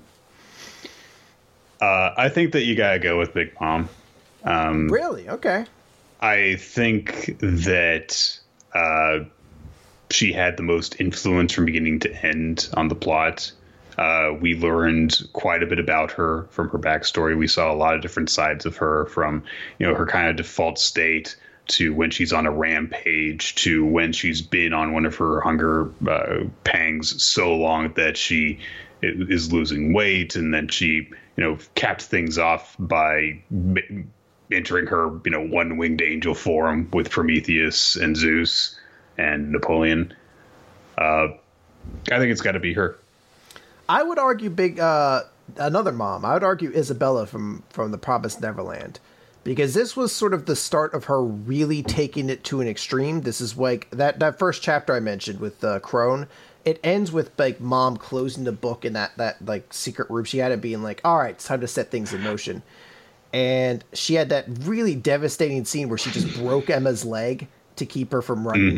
Uh, I think that you gotta go with Big Mom. Um, really? Okay. I think that uh, she had the most influence from beginning to end on the plot. Uh, we learned quite a bit about her from her backstory. We saw a lot of different sides of her, from, you know, her kind of default state to when she's on a rampage to when she's been on one of her hunger uh, pangs so long that she is losing weight, and then she, you know, capped things off by entering her, you know, one-winged angel form with Prometheus and Zeus and Napoleon. Uh, I think it's got to be her. I would argue big uh, another mom. I would argue Isabella from from The Promised Neverland, because this was sort of the start of her really taking it to an extreme. This is like that that first chapter I mentioned with uh, Crone. It ends with like Mom closing the book in that that like secret room she had, it being like, all right, it's time to set things in motion. And she had that really devastating scene where she just broke Emma's leg to keep her from running. Mm-hmm.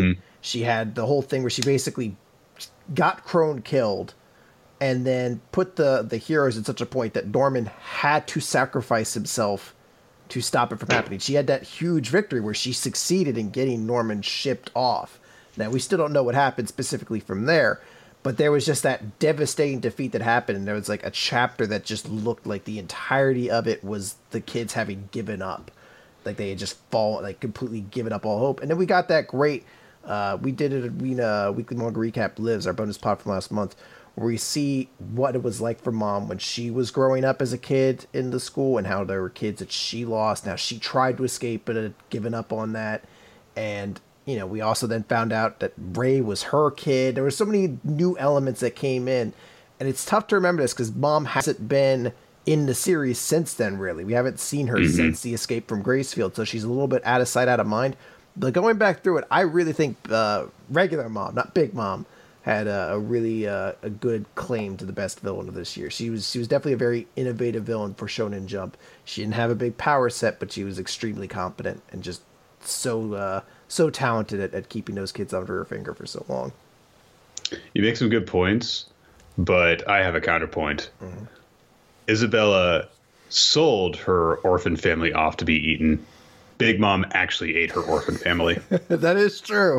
She had the whole thing where she basically got Crone killed and then put the, the heroes at such a point that Norman had to sacrifice himself to stop it from happening. She had that huge victory where she succeeded in getting Norman shipped off. Now, we still don't know what happened specifically from there, but there was just that devastating defeat that happened, and there was like a chapter that just looked like the entirety of it was the kids having given up. Like they had just fallen, like completely given up all hope. And then we got that great, uh, we did it in uh, Weekly Manga Recap Lives, our bonus pod from last month, where we see what it was like for Mom when she was growing up as a kid in the school and how there were kids that she lost. Now, she tried to escape but had given up on that. And, you know, we also then found out that Ray was her kid. There were so many new elements that came in. And it's tough to remember this because Mom hasn't been in the series since then, really. We haven't seen her mm-hmm. since the escape from Gracefield, so she's a little bit out of sight, out of mind. But going back through it, I really think uh, regular Mom, not Big Mom, had a, a really uh, a good claim to the best villain of this year. She was she was definitely a very innovative villain for Shonen Jump. She didn't have a big power set, but she was extremely competent and just so uh, so talented at, at keeping those kids under her finger for so long. You make some good points, but I have a counterpoint. Mm-hmm. Isabella sold her orphan family off to be eaten. Big Mom actually ate her orphan family. That is true.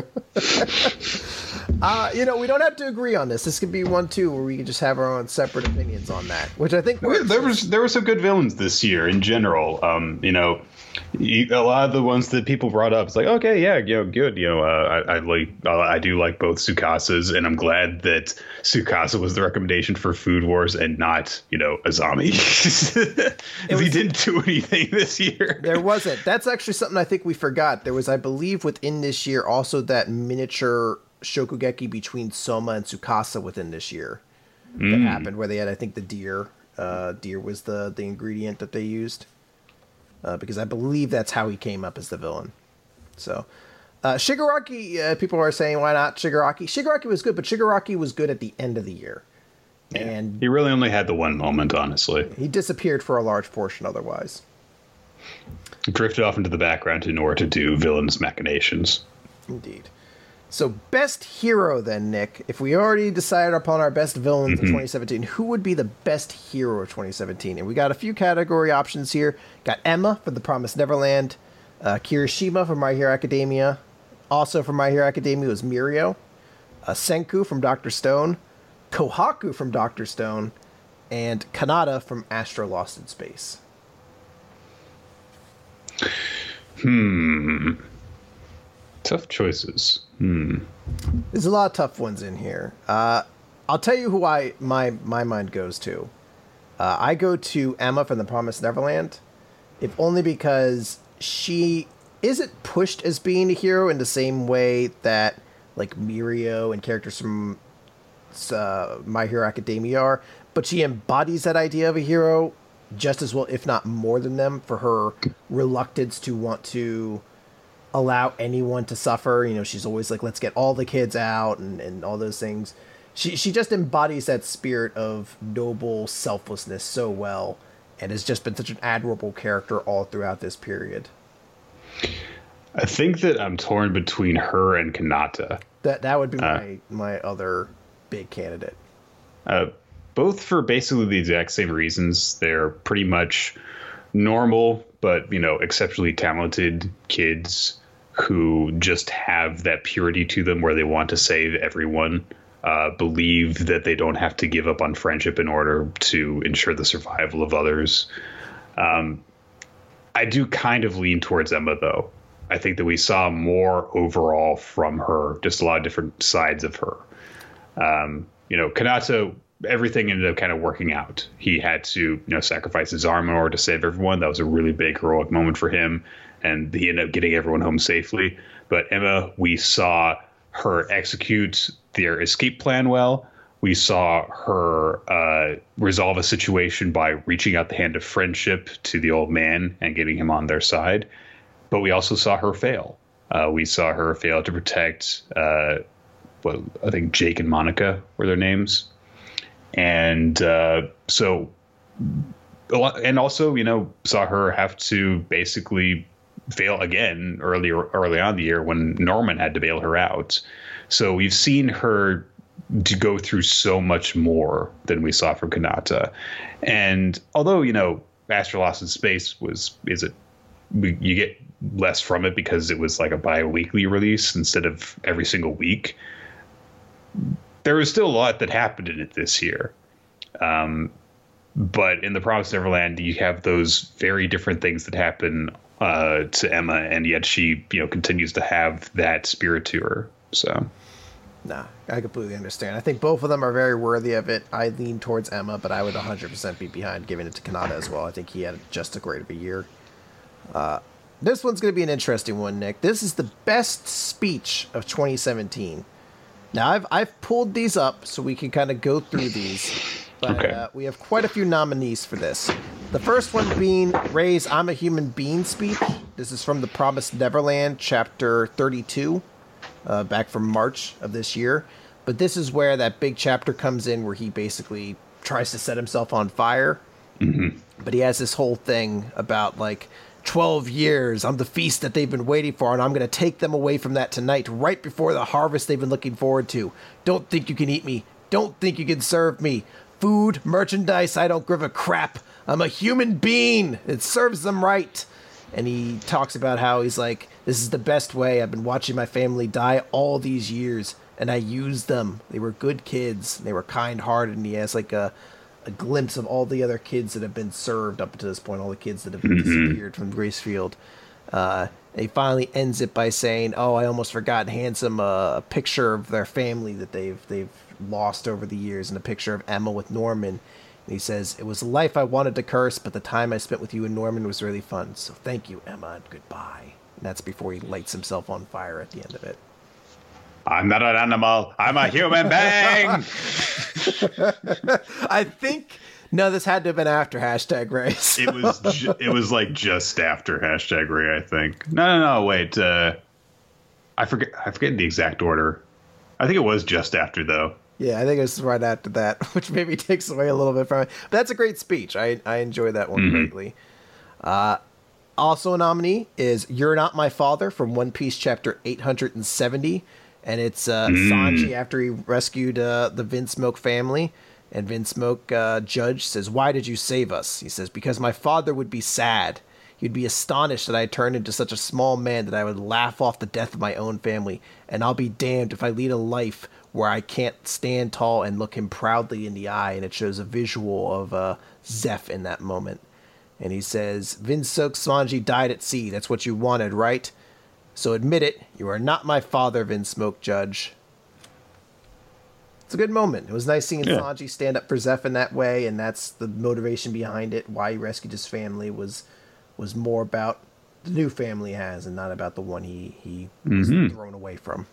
uh, you know, we don't have to agree on this. This could be one, too, where we can just have our own separate opinions on that, which I think works. There was there were some good villains this year in general. Um, you know, a lot of the ones that people brought up, it's like, okay, yeah, you know, good. You know, uh, I, I like uh, I do like both Tsukasa's, and I'm glad that Tsukasa was the recommendation for Food Wars and not, you know, Azami. Because he didn't do anything this year. There wasn't. That's actually something I think we forgot. There was, I believe, within this year also that miniature Shokugeki between Soma and Tsukasa within this year that mm. happened, where they had, I think, the deer. Uh, deer was the, the ingredient that they used. Uh, because I believe that's how he came up as the villain. So, uh, Shigaraki, uh, people are saying, why not Shigaraki? Shigaraki was good, but Shigaraki was good at the end of the year. Yeah. And he really only had the one moment, honestly. He disappeared for a large portion otherwise. He drifted off into the background in order to do villains' machinations. Indeed. So, best hero then, Nick. If we already decided upon our best villains mm-hmm. of twenty seventeen, who would be the best hero of twenty seventeen? And we got a few category options here. Got Emma for The Promised Neverland, uh, Kirishima from My Hero Academia. Also from My Hero Academia was Mirio, uh, Senku from Doctor Stone, Kohaku from Doctor Stone, and Kanata from Astro Lost in Space. Hmm. Tough choices. Hmm. There's a lot of tough ones in here. Uh, I'll tell you who I my my mind goes to. Uh, I go to Emma from The Promised Neverland, if only because she isn't pushed as being a hero in the same way that like Mirio and characters from uh, My Hero Academia are, but she embodies that idea of a hero just as well, if not more than them, for her reluctance to want to allow anyone to suffer. You know, she's always like, let's get all the kids out and, and all those things. She she just embodies that spirit of noble selflessness so well, and has just been such an admirable character all throughout this period. I think that I'm torn between her and Kanata. That that would be uh, my, my other big candidate. Uh, both for basically the exact same reasons. They're pretty much normal, but, you know, exceptionally talented kids who just have that purity to them where they want to save everyone, uh, believe that they don't have to give up on friendship in order to ensure the survival of others. Um, I do kind of lean towards Emma, though. I think that we saw more overall from her, just a lot of different sides of her. Um, you know, Kanata, everything ended up kind of working out. He had to, you know, sacrifice his arm in order to save everyone. That was a really big heroic moment for him, and he ended up getting everyone home safely. But Emma, we saw her execute their escape plan well. We saw her uh, resolve a situation by reaching out the hand of friendship to the old man and getting him on their side. But we also saw her fail. Uh, we saw her fail to protect, uh, what I think Jake and Monica were their names. And uh, so, and also, you know, saw her have to basically fail again earlier early on in the year when Norman had to bail her out. So we've seen her to go through so much more than we saw from Kanata. And although, you know, Master Lost in Space was is it we, you get less from it because it was like a bi-weekly release instead of every single week. There was still a lot that happened in it this year. Um, but in The Promised Neverland, you have those very different things that happen uh, to Emma, and yet she, you know, continues to have that spirit to her. So, nah, I completely understand. I think both of them are very worthy of it. I lean towards Emma, but I would one hundred percent be behind giving it to Kanata as well. I think he had just a great of a year. Uh, this one's going to be an interesting one, Nick. This is the best speech of twenty seventeen. Now, I've I've pulled these up so we can kind of go through these. But okay. uh, we have quite a few nominees for this. The first one being Rey's I'm a Human Being speech. This is from The Promised Neverland, chapter thirty-two, uh, back from March of this year. But this is where that big chapter comes in where he basically tries to set himself on fire. Mm-hmm. But he has this whole thing about, like, twelve years, I'm the feast that they've been waiting for, and I'm going to take them away from that tonight, right before the harvest they've been looking forward to. Don't think you can eat me. Don't think you can serve me. Food, merchandise, I don't give a crap. I'm a human being. It serves them right. And he talks about how he's like, this is the best way. I've been watching my family die all these years, and I used them. They were good kids. They were kind-hearted, and he has like a, a glimpse of all the other kids that have been served up to this point, all the kids that have mm-hmm. disappeared from Gracefield. Uh, and he finally ends it by saying, oh, I almost forgot, hands him a, a picture of their family that they've they've lost over the years, and a picture of Emma with Norman. And he says, it was a life I wanted to curse, but the time I spent with you and Norman was really fun. So thank you, Emma, and goodbye. And that's before he lights himself on fire at the end of it. I'm not an animal. I'm a human being. I think no, this had to have been after hashtag Rey. So. It was. Ju- it was like just after hashtag Rey, I think. No, no, no. Wait. Uh, I forget. I forget the exact order. I think it was just after, though. Yeah, I think it was right after that, which maybe takes away a little bit from it. But that's a great speech. I I enjoy that one mm-hmm. greatly. Uh, also a nominee is "You're Not My Father" from One Piece chapter eight hundred seventy. And it's uh, mm. Sanji after he rescued uh, the Vinsmoke family. And Vinsmoke uh, Judge says, why did you save us? He says, because my father would be sad. He'd be astonished that I turned into such a small man that I would laugh off the death of my own family. And I'll be damned if I lead a life where I can't stand tall and look him proudly in the eye. And it shows a visual of uh, Zeph in that moment. And he says, Vinsmoke Sanji died at sea. That's what you wanted, right? So admit it, you are not my father, Vinsmoke Judge. It's a good moment. It was nice seeing yeah. Sanji stand up for Zeph in that way, and that's the motivation behind it. Why he rescued his family was was more about the new family he has and not about the one he, he mm-hmm. was thrown away from.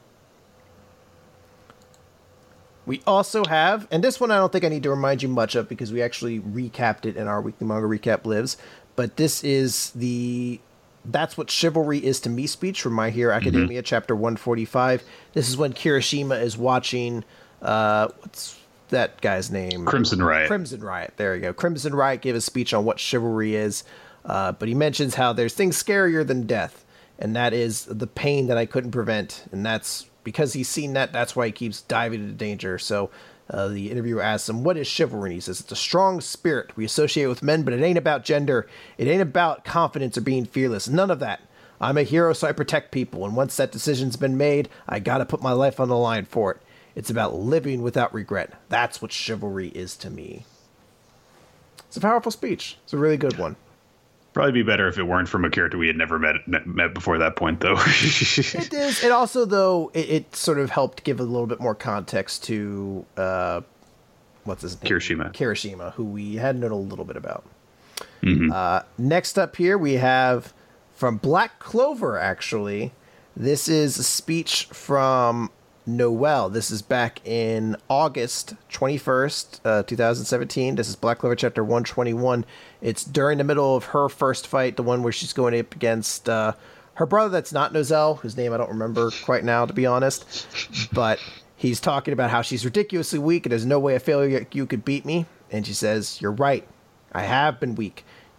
We also have, and this one I don't think I need to remind you much of because we actually recapped it in our Weekly Manga Recap Lives, but this is the... That's What Chivalry Is to Me speech from My Hero Academia, mm-hmm. chapter one forty-five. This is when Kirishima is watching, uh, what's that guy's name? Crimson Riot. Crimson Riot, there you go. Crimson Riot gave a speech on what chivalry is, uh, but he mentions how there's things scarier than death, and that is the pain that I couldn't prevent, and that's because he's seen that, that's why he keeps diving into danger. So Uh, the interviewer asks him, what is chivalry? And he says, it's a strong spirit we associate with men, but it ain't about gender. It ain't about confidence or being fearless. None of that. I'm a hero, so I protect people. And once that decision's been made, I gotta put my life on the line for it. It's about living without regret. That's what chivalry is to me. It's a powerful speech. It's a really good one. Probably be better if it weren't from a character we had never met met, met before that point, though. It is. It also, though, it, it sort of helped give a little bit more context to uh, what's his name? Kirishima. Kirishima, who we had known a little bit about. Mm-hmm. Uh, next up here, we have from Black Clover, actually. This is a speech from Noelle. This is back in August twenty-first, uh, twenty seventeen. This is Black Clover chapter one twenty-one. It's during the middle of her first fight, the one where she's going up against uh, her brother that's not Nozel, whose name I don't remember quite now, to be honest. But he's talking about how she's ridiculously weak and there's no way a failure you could beat me. And she says, you're right. I have been weak.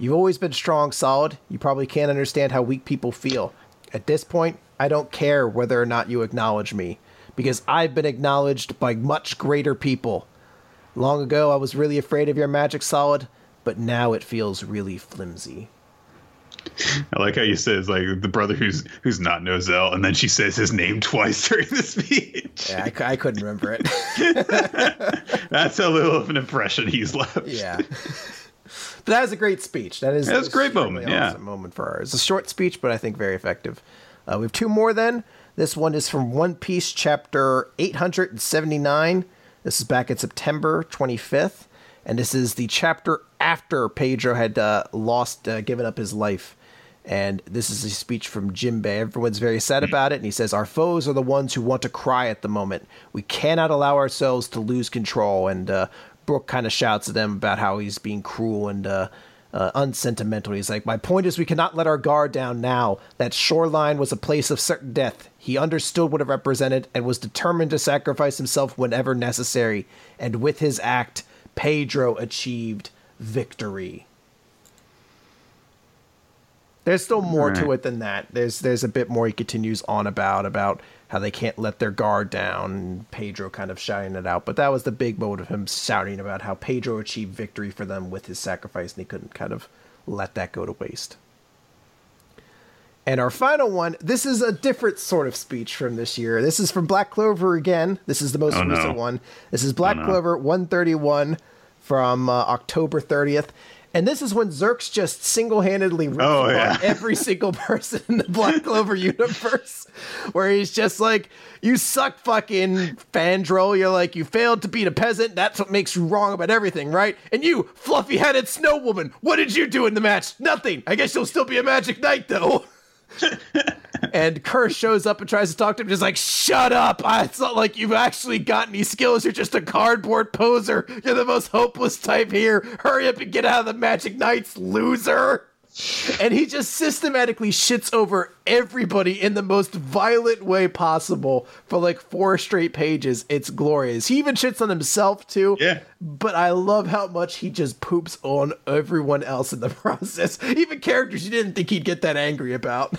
You've always been strong, solid. You probably can't understand how weak people feel. At this point, I don't care whether or not you acknowledge me, because I've been acknowledged by much greater people. Long ago, I was really afraid of your magic, Solid, but now it feels really flimsy. I like how you said it's like the brother who's who's not Nozel, and then she says his name twice during the speech. Yeah, I, I couldn't remember it. That's how little of an impression he's left. Yeah. But that was a great speech. That is that was a great moment. Yeah, awesome moment for her. It's a short speech, but I think very effective. Uh, we have two more then. This one is from One Piece chapter eight hundred seventy-nine. This is back in September twenty-fifth. And this is the chapter after Pedro had uh, lost, uh, given up his life. And this is a speech from Jinbei. Everyone's very sad about it. And he says, our foes are the ones who want to cry at the moment. We cannot allow ourselves to lose control. And uh, Brook kind of shouts at them about how he's being cruel and uh, uh, unsentimental. He's like, my point is we cannot let our guard down now. That shoreline was a place of certain death. He understood what it represented and was determined to sacrifice himself whenever necessary. And with his act, Pedro achieved victory. There's still more right. to it than that. There's there's a bit more he continues on about, about how they can't let their guard down, and Pedro kind of shouting it out. But that was the big moment of him shouting about how Pedro achieved victory for them with his sacrifice, and he couldn't kind of let that go to waste. And our final one, this is a different sort of speech from this year. This is from Black Clover again. This is the most oh, recent no. one. This is Black oh, no. Clover one thirty-one from uh, October thirtieth. And this is when Zerks just single-handedly rips oh, yeah. every single person in the Black Clover universe, where he's just like, you suck, fucking Fandral. You're like, you failed to beat a peasant. That's what makes you wrong about everything, right? And you, fluffy-headed snow woman, what did you do in the match? Nothing. I guess you'll still be a Magic Knight, though. And Curse shows up and tries to talk to him, just like, shut up. It's not like you've actually got any skills. You're just a cardboard poser. You're the most hopeless type here. Hurry up and get out of the Magic Knights, loser. And he just systematically shits over everybody in the most violent way possible for like four straight pages. It's glorious. He even shits on himself too. Yeah. But I love how much he just poops on everyone else in the process. Even characters you didn't think he'd get that angry about.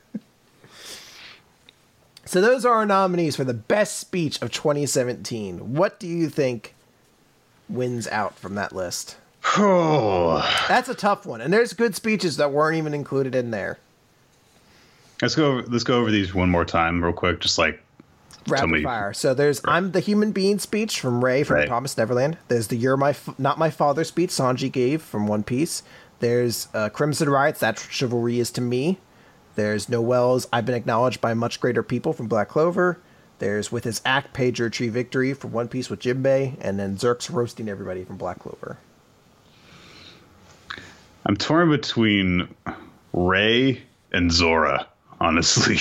So those are our nominees for the best speech of twenty seventeen. What do you think wins out from that list? Oh, that's a tough one, and there's good speeches that weren't even included in there. Let's go. Over, let's go over these one more time, real quick. Just like rapid me. fire. So there's right. "I'm the Human Being" speech from Ray from right. Promised Neverland. There's the "You're My F- Not My Father" speech Sanji gave from One Piece. There's uh, Crimson Riots. That's what chivalry is to me. There's Noel's "I've Been Acknowledged by Much Greater People" from Black Clover. There's with his act Pedro achieved victory from One Piece with Jinbei, and then Zerk's roasting everybody from Black Clover. I'm torn between Ray and Zora, honestly.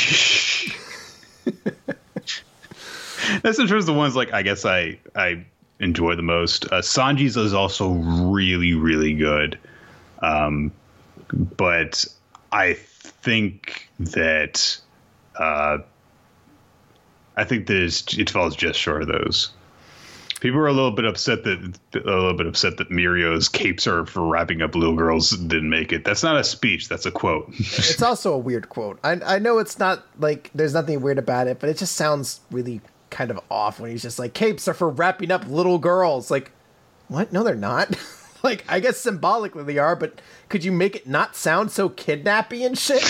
That's in terms of the ones like I guess I I enjoy the most. Uh, Sanji's is also really really good, um, but I think that uh, I think that it falls just short of those. People are a little bit upset that a little bit upset that Mirio's capes are for wrapping up little girls didn't make it. That's not a speech. That's a quote. It's also a weird quote. I I know it's not like there's nothing weird about it, but it just sounds really kind of off when he's just like, capes are for wrapping up little girls. Like, what? No, they're not. Like, I guess symbolically they are, but could you make it not sound so kidnappy and shit?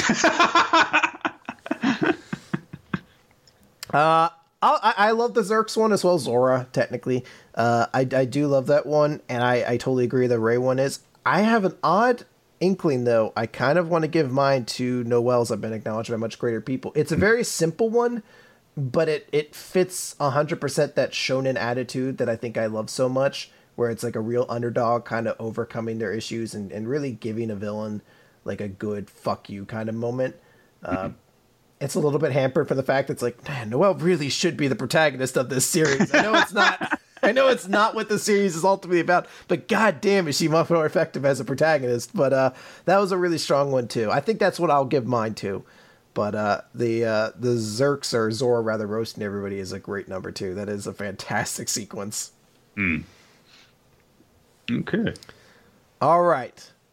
uh. I, I love the Zerks one as well as Zora, technically. Uh, I, I do love that one, and I, I totally agree the Ray one is. I have an odd inkling, though. I kind of want to give mine to Noel's I've Been Acknowledged by Much Greater People. It's a very simple one, but it, it fits one hundred percent that shonen attitude that I think I love so much, where it's like a real underdog kind of overcoming their issues and, and really giving a villain like a good fuck you kind of moment. Uh, mm-hmm. It's a little bit hampered for the fact that it's like, man, Noel really should be the protagonist of this series. I know it's not. I know it's not what the series is ultimately about, but goddamn, is she much more effective as a protagonist? But uh, that was a really strong one too. I think that's what I'll give mine to. But uh, the uh, the Zerks or Zora rather roasting everybody is a great number two. That is a fantastic sequence. Mm. Okay. All right.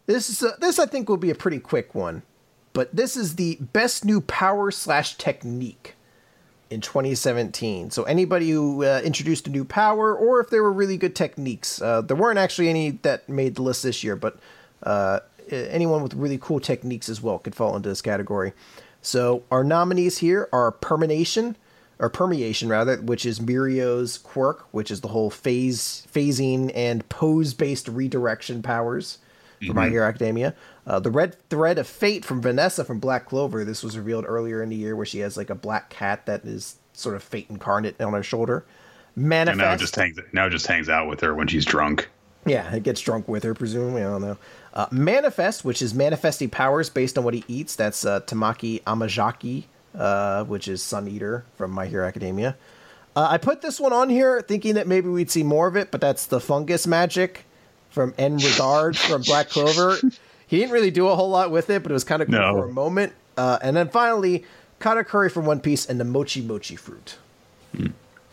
This is a, this I think will be a pretty quick one, but this is the best new power slash technique in twenty seventeen. So anybody who uh, introduced a new power, or if there were really good techniques. Uh, there weren't actually any that made the list this year, but uh, anyone with really cool techniques as well could fall into this category. So our nominees here are Permeation, or Permeation rather, which is Mirio's quirk, which is the whole phase phasing and pose-based redirection powers from My Hero Academia. Uh, the Red Thread of Fate from Vanessa from Black Clover. This was revealed earlier in the year, where she has like a black cat that is sort of fate incarnate on her shoulder. Manifest. And now it just hangs. Now it just hangs out with her when she's drunk. Yeah, it gets drunk with her, presumably. I don't know. Uh, Manifest, which is manifesting powers based on what he eats. That's uh, Tamaki Amazaki, uh, which is Sun Eater from My Hero Academia. Uh, I put this one on here thinking that maybe we'd see more of it, but that's the fungus magic from En Regard from Black Clover. He didn't really do a whole lot with it, but it was kind of cool no. for a moment. Uh, and then finally, Katakuri from One Piece and the Mochi Mochi fruit. Hmm.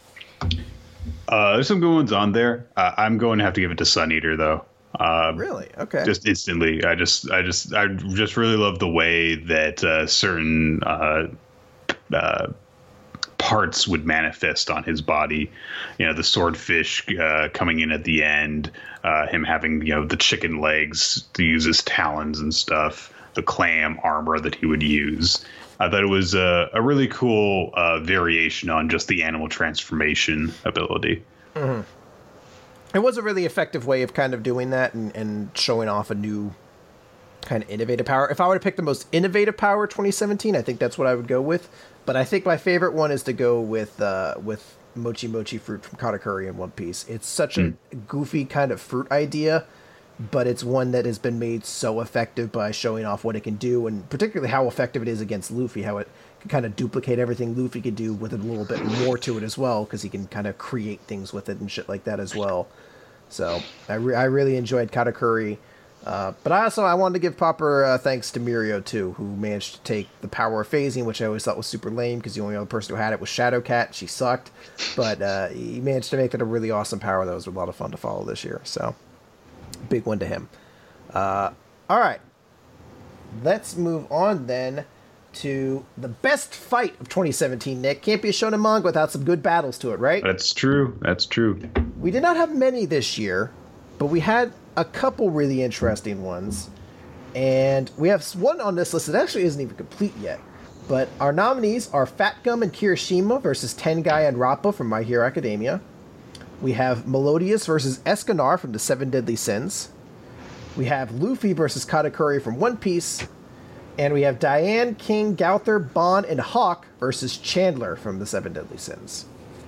Uh, there's some good ones on there. Uh, I'm going to have to give it to Sun Eater, though. Uh, really? Okay. Just instantly. I just, I just, I just really love the way that uh, certain uh, uh, parts would manifest on his body. You know, the swordfish uh, coming in at the end, uh, him having, you know, the chicken legs to use as talons and stuff, the clam armor that he would use. I thought it was a, a really cool uh, variation on just the animal transformation ability. Mm-hmm. It was a really effective way of kind of doing that and, and showing off a new kind of innovative power. If I were to pick the most innovative power twenty seventeen, I think that's what I would go with. But I think my favorite one is to go with uh, with Mochi Mochi fruit from Katakuri in One Piece. It's such mm. a goofy kind of fruit idea, but it's one that has been made so effective by showing off what it can do, and particularly how effective it is against Luffy, how it can kind of duplicate everything Luffy could do with a little bit more to it as well, because he can kind of create things with it and shit like that as well. So I, re- I really enjoyed Katakuri. Uh, but I also I wanted to give proper uh, thanks to Mirio, too, who managed to take the power of phasing, which I always thought was super lame, because the only other person who had it was Shadowcat. She sucked. But uh, he managed to make it a really awesome power that was a lot of fun to follow this year. So big one to him. Uh, all right. Let's move on then to the best fight of twenty seventeen, Nick. Can't be a shonen manga without some good battles to it, right? That's true. That's true. We did not have many this year, but we had a couple really interesting ones. And we have one on this list that actually isn't even complete yet. But our nominees are Fat Gum and Kirishima versus Tengai and Rappa from My Hero Academia. We have Melodious versus Escanor from the Seven Deadly Sins. We have Luffy versus Katakuri from One Piece. And we have Diane, King, Gauther, Bond, and Hawk versus Chandler from the Seven Deadly Sins.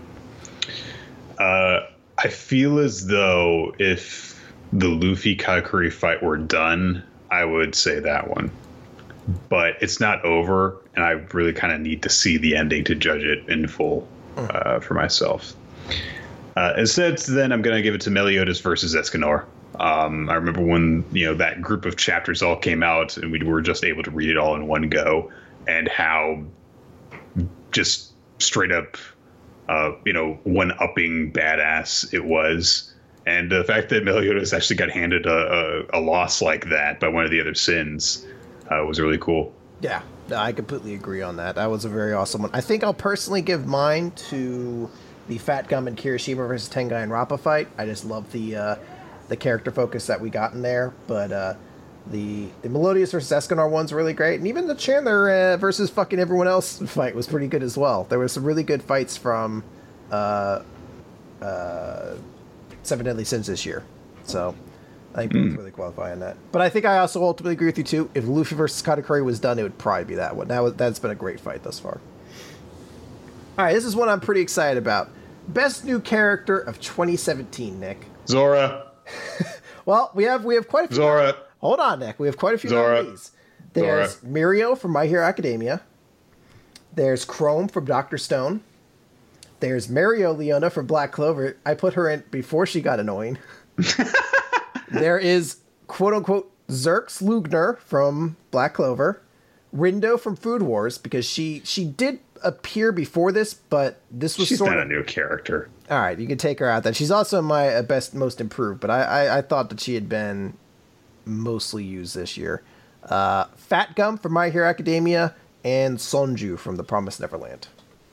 Uh, I feel as though if the Luffy Katakuri fight were done, I would say that one. But it's not over, and I really kind of need to see the ending to judge it in full uh, for myself. Uh, instead, then I'm going to give it to Meliodas versus Escanor. Um, I remember when, you know, that group of chapters all came out and we were just able to read it all in one go, and how just straight up, uh, you know, one-upping badass it was. And the fact that Meliodas actually got handed a, a, a loss like that by one of the other sins uh, was really cool. Yeah, I completely agree on that. That was a very awesome one. I think I'll personally give mine to the Fat Gum and Kirishima versus Tengai and Rappa fight. I just love the uh, the character focus that we got in there. But uh, the the Melodious versus Escanor one's really great. And even the Chandler uh, versus fucking everyone else fight was pretty good as well. There were some really good fights from uh, uh, Seven Deadly Sins this year. So I think both mm. really qualify on that. But I think I also ultimately agree with you, too. If Luffy versus Katakuri was done, it would probably be that one. That was, that's been a great fight thus far. All right, this is one I'm pretty excited about. Best new character of twenty seventeen, Nick. Zora. Well, we have we have quite a few. Zora. Hold on, Nick. We have quite a few Zora. nominees. There's Zora. Mirio from My Hero Academia. There's Chrome from Doctor Stone. There's Mario Leona from Black Clover. I put her in before she got annoying. There is quote-unquote Zerx Lugner from Black Clover. Rindo from Food Wars, because she she did appear before this, but this was She's sort not of a new character. All right, you can take her out then. She's also my uh, best, most improved, but I, I, I thought that she had been mostly use this year. Uh, Fat Gum from My Hero Academia, and Sonju from The Promised Neverland.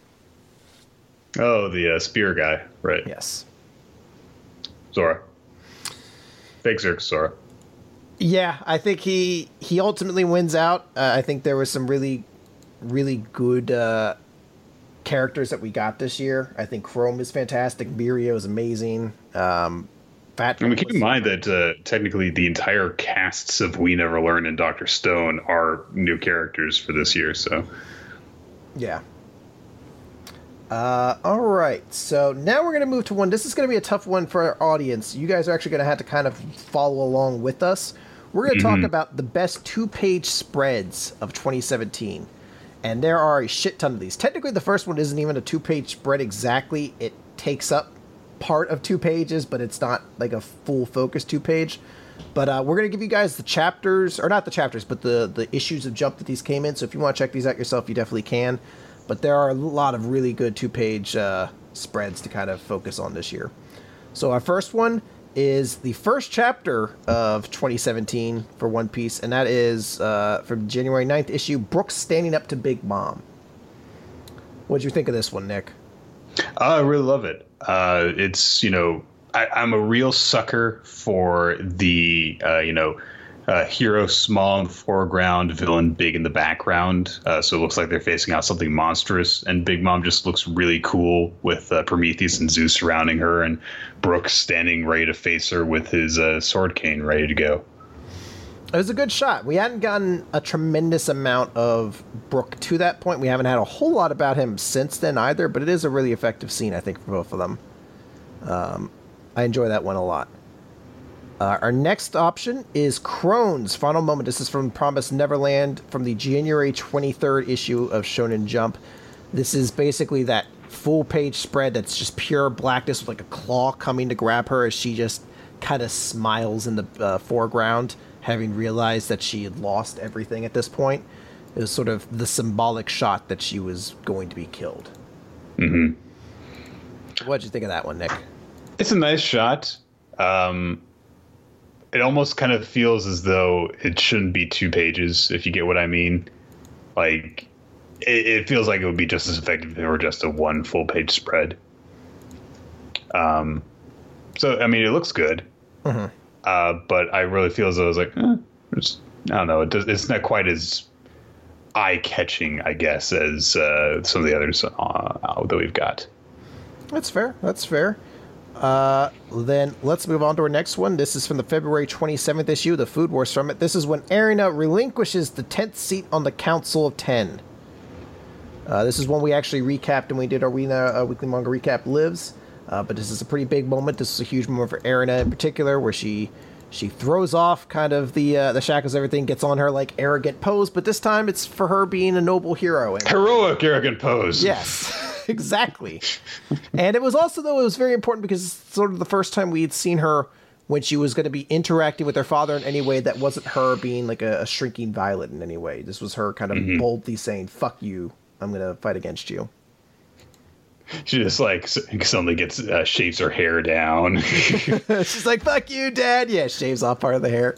Oh, the uh, spear guy, right? Yes. Zora. Fake Zerk Zora. Yeah, I think he he ultimately wins out. Uh, I think there was some really, really good uh, characters that we got this year. I think Chrome is fantastic. Mirio is amazing. Um, Fat. I mean, keep in mind that uh, technically the entire casts of We Never Learn and Doctor Stone are new characters for this year. So. Yeah. Uh, all right, so now we're going to move to one. This is going to be a tough one for our audience. You guys are actually going to have to kind of follow along with us. We're going to mm-hmm. talk about the best two-page spreads of twenty seventeen. And there are a shit ton of these. Technically, the first one isn't even a two-page spread exactly. It takes up part of two pages, but it's not like a full focus two-page. But uh, we're going to give you guys the chapters, or not the chapters, but the, the issues of Jump that these came in. So if you want to check these out yourself, you definitely can. But there are a lot of really good two-page uh, spreads to kind of focus on this year. So our first one is the first chapter of twenty seventeen for One Piece, and that is uh, from January ninth issue, Brooks Standing Up to Big Mom. What'd you think of this one, Nick? I really love it. Uh, it's, you know, I, I'm a real sucker for the, uh, you know, Uh, hero small in the foreground, villain big in the background. Uh, so it looks like they're facing out something monstrous. And Big Mom just looks really cool with uh, Prometheus and Zeus surrounding her, and Brooks standing ready to face her with his uh, sword cane ready to go. It was a good shot. We hadn't gotten a tremendous amount of Brook to that point. We haven't had a whole lot about him since then either, but it is a really effective scene, I think, for both of them. Um, I enjoy that one a lot. Uh, our next option is Crone's Final Moment. This is from Promised Neverland from the January twenty-third issue of Shonen Jump. This is basically that full-page spread that's just pure blackness with like a claw coming to grab her as she just kind of smiles in the uh, foreground, having realized that she had lost everything at this point. It was sort of the symbolic shot that she was going to be killed. Mm-hmm. What'd you think of that one, Nick? It's a nice shot. Um... It almost kind of feels as though it shouldn't be two pages, if you get what I mean. Like, it, it feels like it would be just as effective if it were just a one full page spread. Um, so, I mean, it looks good. Mm-hmm. Uh, but I really feel as though I was like, eh, it's, I don't know, it does, it's not quite as eye-catching, I guess, as uh, some of the others uh, that we've got. That's fair. That's fair. Uh, then let's move on to our next one. This is from the February twenty-seventh issue, the Food Wars Summit. This is when Erina relinquishes the tenth seat on the Council of Ten. Uh, this is one we actually recapped when we did our Arena uh, Weekly Manga Recap Lives. Uh, but this is a pretty big moment. This is a huge moment for Erina in particular, where she she throws off kind of the uh, the shackles, everything, gets on her like arrogant pose. But this time it's for her being a noble hero. And, heroic arrogant pose. Yes. Exactly. And it was also, though, it was very important because it's sort of the first time we had seen her when she was going to be interacting with her father in any way that wasn't her being like a, a shrinking violet in any way. This was her kind of mm-hmm. boldly saying, fuck you, I'm going to fight against you. She just like suddenly gets, uh, shaves her hair down. She's like, fuck you, Dad. Yeah, shaves off part of the hair.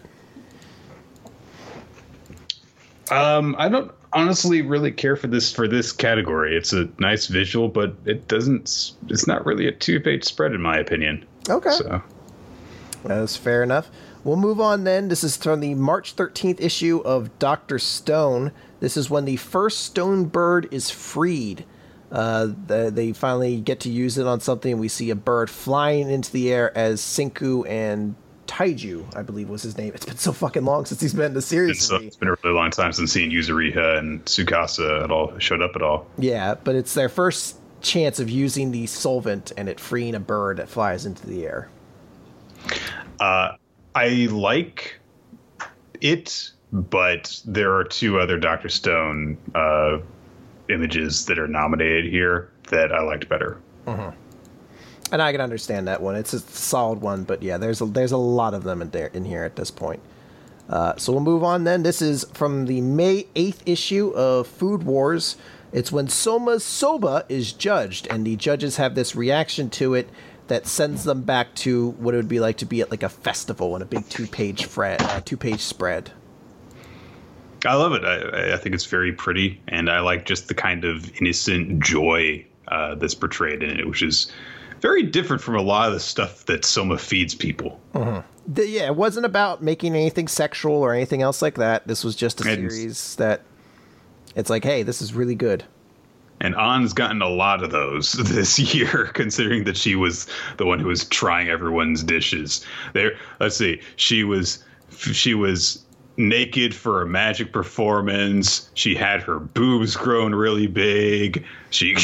Um, I don't honestly really care for this for this category. It's a nice visual, but it doesn't. It's not really a two-page spread, in my opinion. Okay, so that's fair enough. We'll move on then. This is from the March thirteenth issue of Doctor Stone. This is when the first stone bird is freed. Uh, the, they finally get to use it on something. We see a bird flying into the air as Senku and Taiju, I believe was his name. It's been so fucking long since he's been in the series. It's, uh, it's been a really long time since seeing Yuzuriha and Tsukasa at all showed up at all. Yeah, but it's their first chance of using the solvent and it freeing a bird that flies into the air. Uh, I like it, but there are two other Doctor Stone uh, images that are nominated here that I liked better. Mm-hmm. And I can understand that one. It's a solid one, but yeah, there's a, there's a lot of them in there in here at this point. Uh, so we'll move on then. This is from the May eighth issue of Food Wars. It's when Soma's Soba is judged, and the judges have this reaction to it that sends them back to what it would be like to be at like a festival in a big two-page spread. Uh, two-page spread. I love it. I, I think it's very pretty, and I like just the kind of innocent joy uh, that's portrayed in it, which is very different from a lot of the stuff that Soma feeds people. Mm-hmm. The, yeah, it wasn't about making anything sexual or anything else like that. This was just a and, series that it's like, hey, this is really good. And An's gotten a lot of those this year, considering that she was the one who was trying everyone's dishes. There, let's see, she was she was naked for a magic performance. She had her boobs grown really big. She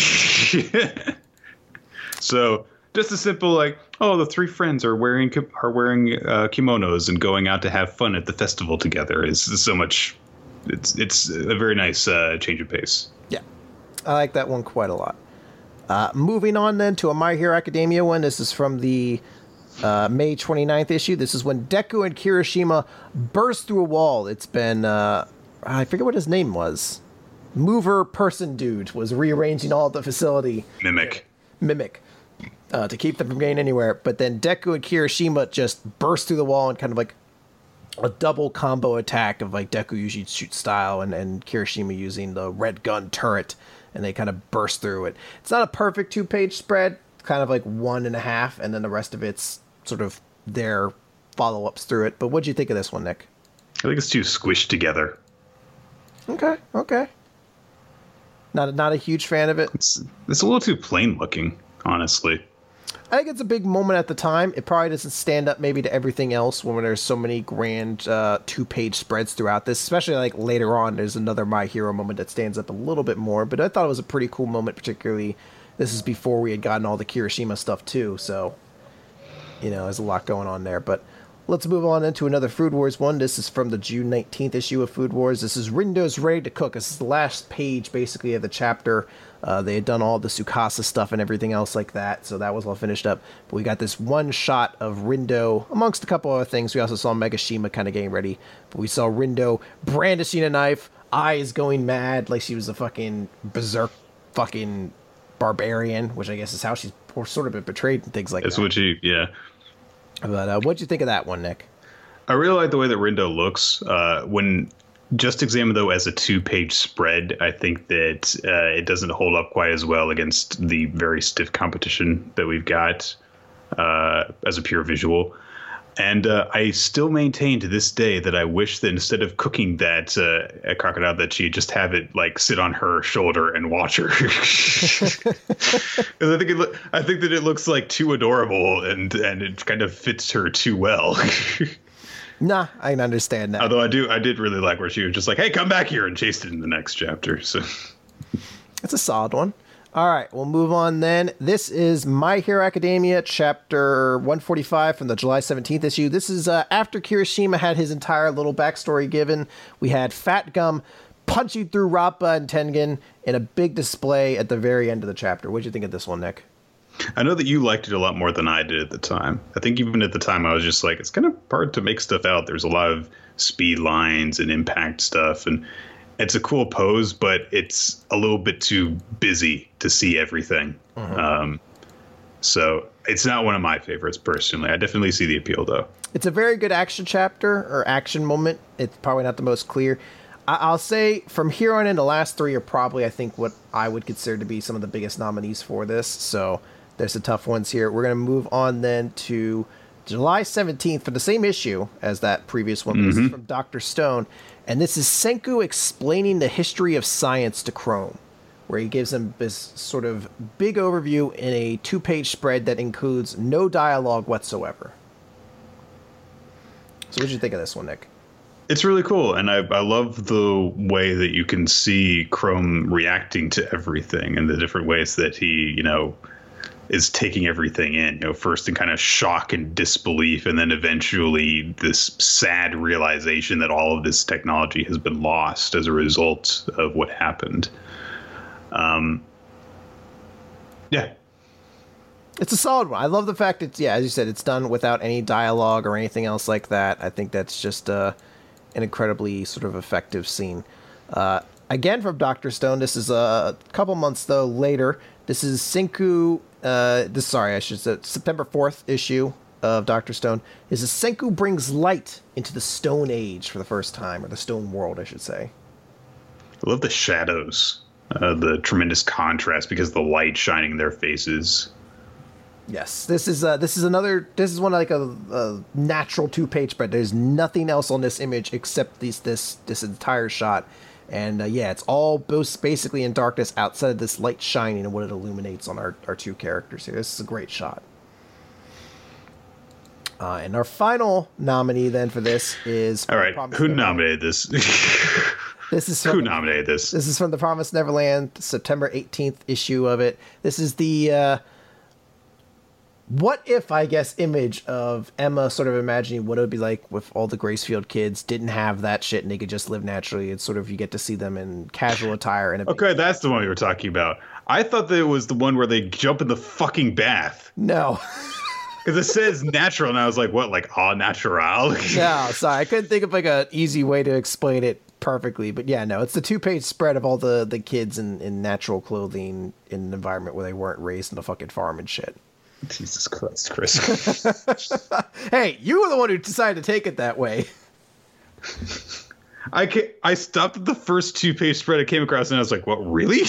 so just a simple like, oh, the three friends are wearing are wearing uh, kimonos and going out to have fun at the festival together is so much. It's it's a very nice uh, change of pace. Yeah. I like that one quite a lot. Uh, moving on then to a My Hero Academia one. This is from the uh, May twenty-ninth issue. This is when Deku and Kirishima burst through a wall. It's been, uh, I forget what his name was. Mover person dude was rearranging all the facility. Mimic. Mimic. Uh, to keep them from getting anywhere. But then Deku and Kirishima just burst through the wall and kind of like a double combo attack of like Deku usually shoot style and, and Kirishima using the red gun turret. And they kind of burst through it. It's not a perfect two-page spread, kind of like one and a half, and then the rest of it's sort of their follow-ups through it. But what'd you think of this one, Nick? I think it's too squished together. Okay, okay. Not not a huge fan of it. It's it's a little too plain looking, honestly. I think it's a big moment at the time. It probably doesn't stand up maybe to everything else when there's so many grand uh, two-page spreads throughout this, especially like later on. There's another My Hero moment that stands up a little bit more, but I thought it was a pretty cool moment, particularly this is before we had gotten all the Kirishima stuff too, so, you know, there's a lot going on there. But let's move on into another Food Wars one. This is from the June nineteenth issue of Food Wars. This is Rindo's Ready to Cook. This is the last page, basically, of the chapter. Uh, they had done all the Tsukasa stuff and everything else like that, so that was all finished up. But we got this one shot of Rindo, amongst a couple other things. We also saw Megashima kind of getting ready. But we saw Rindo brandishing a knife, eyes going mad, like she was a fucking berserk fucking barbarian, which I guess is how she's sort of been portrayed and things like That's that. That's what she, yeah. But uh, what'd you think of that one, Nick? I really like the way that Rindo looks. Uh, when just examined, though, as a two-page spread, I think that uh, it doesn't hold up quite as well against the very stiff competition that we've got uh, as a pure visual. And uh, I still maintain to this day that I wish that instead of cooking that uh, crocodile, that she just have it like sit on her shoulder and watch her. Because I think it, lo- I think that it looks like too adorable and and it kind of fits her too well. Nah, I can understand that. Although I do, I did really like where she was just like, "Hey, come back here," and chased it in the next chapter. So it's a solid one. All right, we'll move on then. This is My Hero Academia, chapter one forty-five from the July seventeenth issue. This is uh, after Kirishima had his entire little backstory given. We had Fat Gum punching through Rappa and Tengen in a big display at the very end of the chapter. What did you think of this one, Nick? I know that you liked it a lot more than I did at the time. I think even at the time I was just like, it's kind of hard to make stuff out. There's a lot of speed lines and impact stuff, and it's a cool pose, but it's a little bit too busy to see everything. Mm-hmm. Um, so it's not one of my favorites personally. I definitely see the appeal, though. It's a very good action chapter or action moment. It's probably not the most clear. I- I'll say from here on in, the last three are probably, I think, what I would consider to be some of the biggest nominees for this. So there's the tough ones here. We're going to move on then to July seventeenth for the same issue as that previous one. Mm-hmm. This is from Doctor Stone. And this is Senku explaining the history of science to Chrome, where he gives him this sort of big overview in a two-page spread that includes no dialogue whatsoever. So what did you think of this one, Nick? It's really cool, and I, I love the way that you can see Chrome reacting to everything and the different ways that he, you know, is taking everything in, you know, first in kind of shock and disbelief, and then eventually this sad realization that all of this technology has been lost as a result of what happened. Um, yeah. It's a solid one. I love the fact that, yeah, as you said, it's done without any dialogue or anything else like that. I think that's just uh, an incredibly sort of effective scene. Uh, again, from Doctor Stone, this is a couple months, though, later. This is Senku uh, this sorry, I should say September fourth issue of Doctor Stone is a Senku brings light into the Stone Age for the first time, or the Stone World, I should say. I love the shadows, uh, the tremendous contrast because of the light shining in their faces. Yes, this is uh, this is another. This is one like a, a natural two-page spread. There's nothing else on this image except this this this entire shot, and uh, yeah, it's all both basically in darkness outside of this light shining and what it illuminates on our, our two characters here. This is a great shot. Uh, and our final nominee then for this is all right. Who nominated this? This is from who nominated this. This is from the Promised Neverland, September eighteenth issue of it. This is the. Uh, What if, I guess, image of Emma sort of imagining what it would be like if all the Gracefield kids didn't have that shit and they could just live naturally. It's sort of, you get to see them in casual attire. And okay, that's the one we were talking about. I thought that it was the one where they jump in the fucking bath. No. Because it says natural, and I was like, what, like au natural? No, sorry. I couldn't think of like an easy way to explain it perfectly. But yeah, no, it's the two-page spread of all the, the kids in, in natural clothing in an environment where they weren't raised in a fucking farm and shit. Jesus Christ, Chris. Hey, you were the one who decided to take it that way. I can, I stopped at the first two-page spread I came across, and I was like, what, really?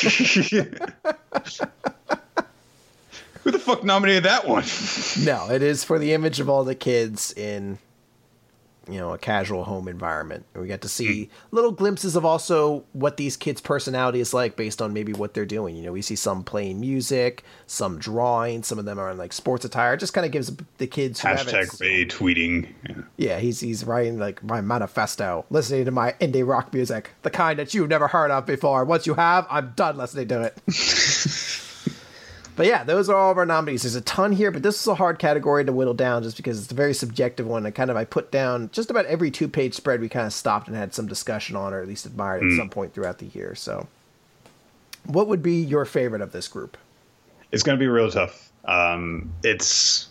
Who the fuck nominated that one? No, it is for the image of all the kids in, you know, a casual home environment. And we get to see little glimpses of also what these kids' personality is like based on maybe what they're doing. You know, we see some playing music, some drawing, some of them are in like sports attire. It just kind of gives the kids who hashtag Ray tweeting. Yeah. yeah, he's he's writing like my manifesto, listening to my indie rock music, the kind that you've never heard of before. Once you have, I'm done listening to it. But yeah, those are all of our nominees. There's a ton here, but this is a hard category to whittle down just because it's a very subjective one. And kind of I put down just about every two-page spread we kind of stopped and had some discussion on, or at least admired mm. at some point throughout the year. So what would be your favorite of this group? It's going to be real tough. Um, it's...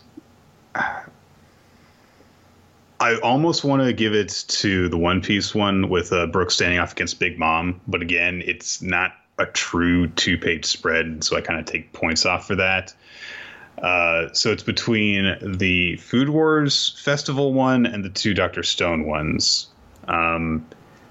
I almost want to give it to the One Piece one with uh, Brooke standing off against Big Mom. But again, it's not a true two-page spread, so I kind of take points off for that. Uh, so it's between the Food Wars Festival one and the two Doctor Stone ones. Um,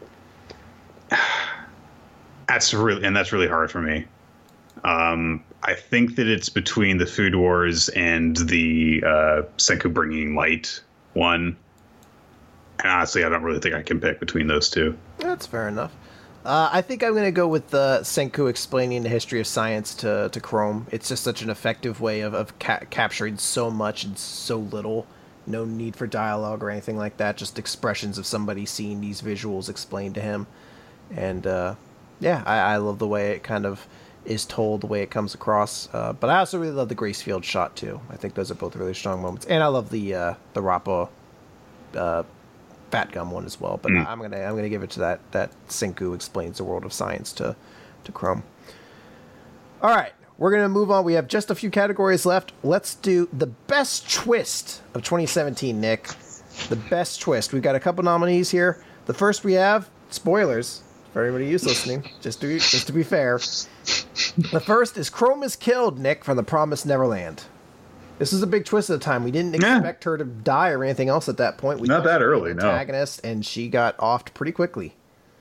that's really and that's really hard for me. Um, I think that it's between the Food Wars and the uh, Senku Bringing Light one. And honestly, I don't really think I can pick between those two. That's fair enough. Uh, I think I'm going to go with the uh, Senku explaining the history of science to, to Chrome. It's just such an effective way of, of ca- capturing so much and so little. No need for dialogue or anything like that. Just expressions of somebody seeing these visuals explained to him. And uh, yeah, I, I love the way it kind of is told, the way it comes across. Uh, but I also really love the Gracefield shot too. I think those are both really strong moments. And I love the uh, the Rappa uh Fat Gum one as well, but mm. I'm gonna I'm gonna give it to that that Senku explains the world of science to to Chrome. All right, we're gonna move on. We have just a few categories left. Let's do the best twist of twenty seventeen, Nick. The best twist. We've got a couple nominees here. The first we have spoilers for everybody who's listening. Just to be, just to be fair, the first is Chrome is killed, Nick, from the Promised Neverland. This is a big twist at the time. We didn't expect yeah. her to die or anything else at that point. We Not that early, no. Antagonist, and she got offed pretty quickly.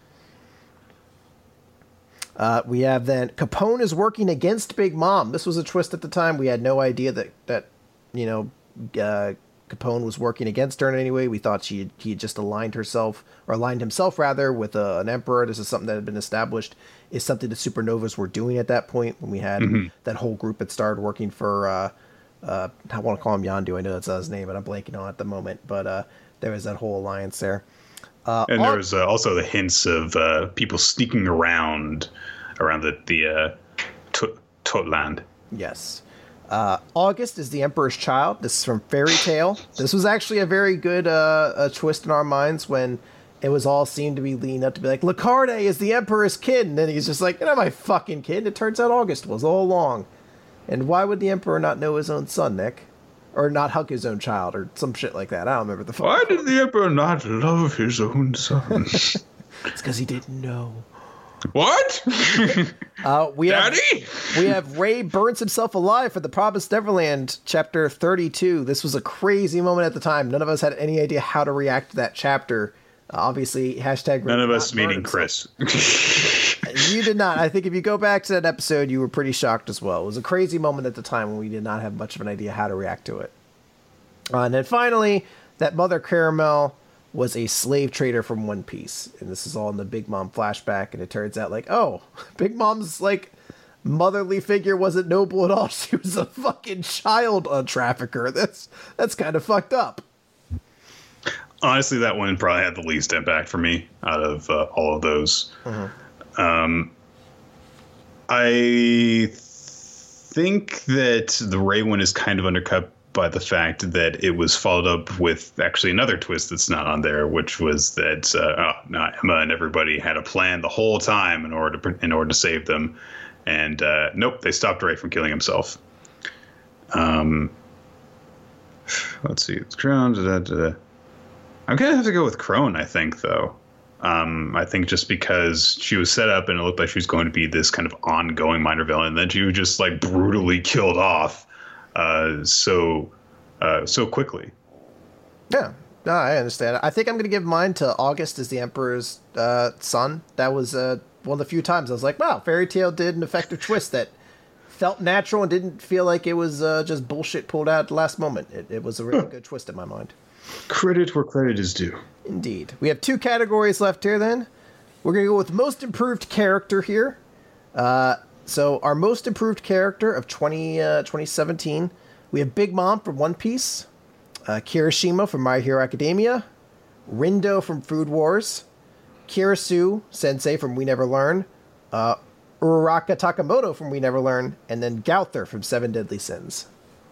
Uh, we have then Capone is working against Big Mom. This was a twist at the time. We had no idea that that you know uh, Capone was working against her in any way. We thought she had, he had just aligned herself or aligned himself rather with a, an emperor. This is something that had been established. Is something the Supernovas were doing at that point when we had mm-hmm. that whole group that started working for. Uh, Uh, I want to call him Yondu. I know that's not his name, but I'm blanking on it at the moment. But uh, there was that whole alliance there. Uh, and there was uh, also the hints of uh, people sneaking around around the, the uh, to- Totland. Yes. Uh, August is the Emperor's Child. This is from Fairy Tail. This was actually a very good uh, a twist in our minds when it was all seemed to be leading up to be like, Lacarde is the Emperor's kid. And then he's just like, you're not my fucking kid. It turns out August was all along. And why would the Emperor not know his own son, Nick? Or not hug his own child, or some shit like that. I don't remember the fuck. Why did the Emperor not love his own son? It's because he didn't know. What? Uh, we Daddy? have we have Ray burns himself alive for the Promised Neverland, chapter thirty-two. This was a crazy moment at the time. None of us had any idea how to react to that chapter. Uh, obviously, hashtag Ray None of did us not burn meaning himself. Chris. You did not. I think if you go back to that episode, you were pretty shocked as well. It was a crazy moment at the time when we did not have much of an idea how to react to it. Uh, and then finally, that Mother Caramel was a slave trader from One Piece. And this is all in the Big Mom flashback. And it turns out like, oh, Big Mom's like motherly figure wasn't noble at all. She was a fucking child uh, trafficker. That's, that's kind of fucked up. Honestly, that one probably had the least impact for me out of uh, all of those. Mm-hmm. Um, I think that the Ray one is kind of undercut by the fact that it was followed up with actually another twist that's not on there, which was that uh, oh, no, Emma and everybody had a plan the whole time in order to, in order to save them, and uh, nope, they stopped Ray from killing himself. Um, let's see, it's Crone. Da, da, da. I'm gonna have to go with Crone, I think, though. Um, I think just because she was set up and it looked like she was going to be this kind of ongoing minor villain, and then she was just like brutally killed off. Uh, so, uh, so quickly. Yeah, no, I understand. I think I'm going to give mine to August as the Emperor's uh, son. That was uh, one of the few times I was like, wow, Fairy Tail did an effective twist that felt natural and didn't feel like it was uh, just bullshit pulled out at the last moment. It, it was a really good twist in my mind. Credit where credit is due. Indeed. We have two categories left here then. We're going to go with most improved character here. Uh... So our most improved character of twenty, uh, twenty seventeen, we have Big Mom from One Piece, uh, Kirishima from My Hero Academia, Rindo from Food Wars, Kirisu Sensei from We Never Learn, uh, Uraraka Takamoto from We Never Learn, and then Gauther from Seven Deadly Sins.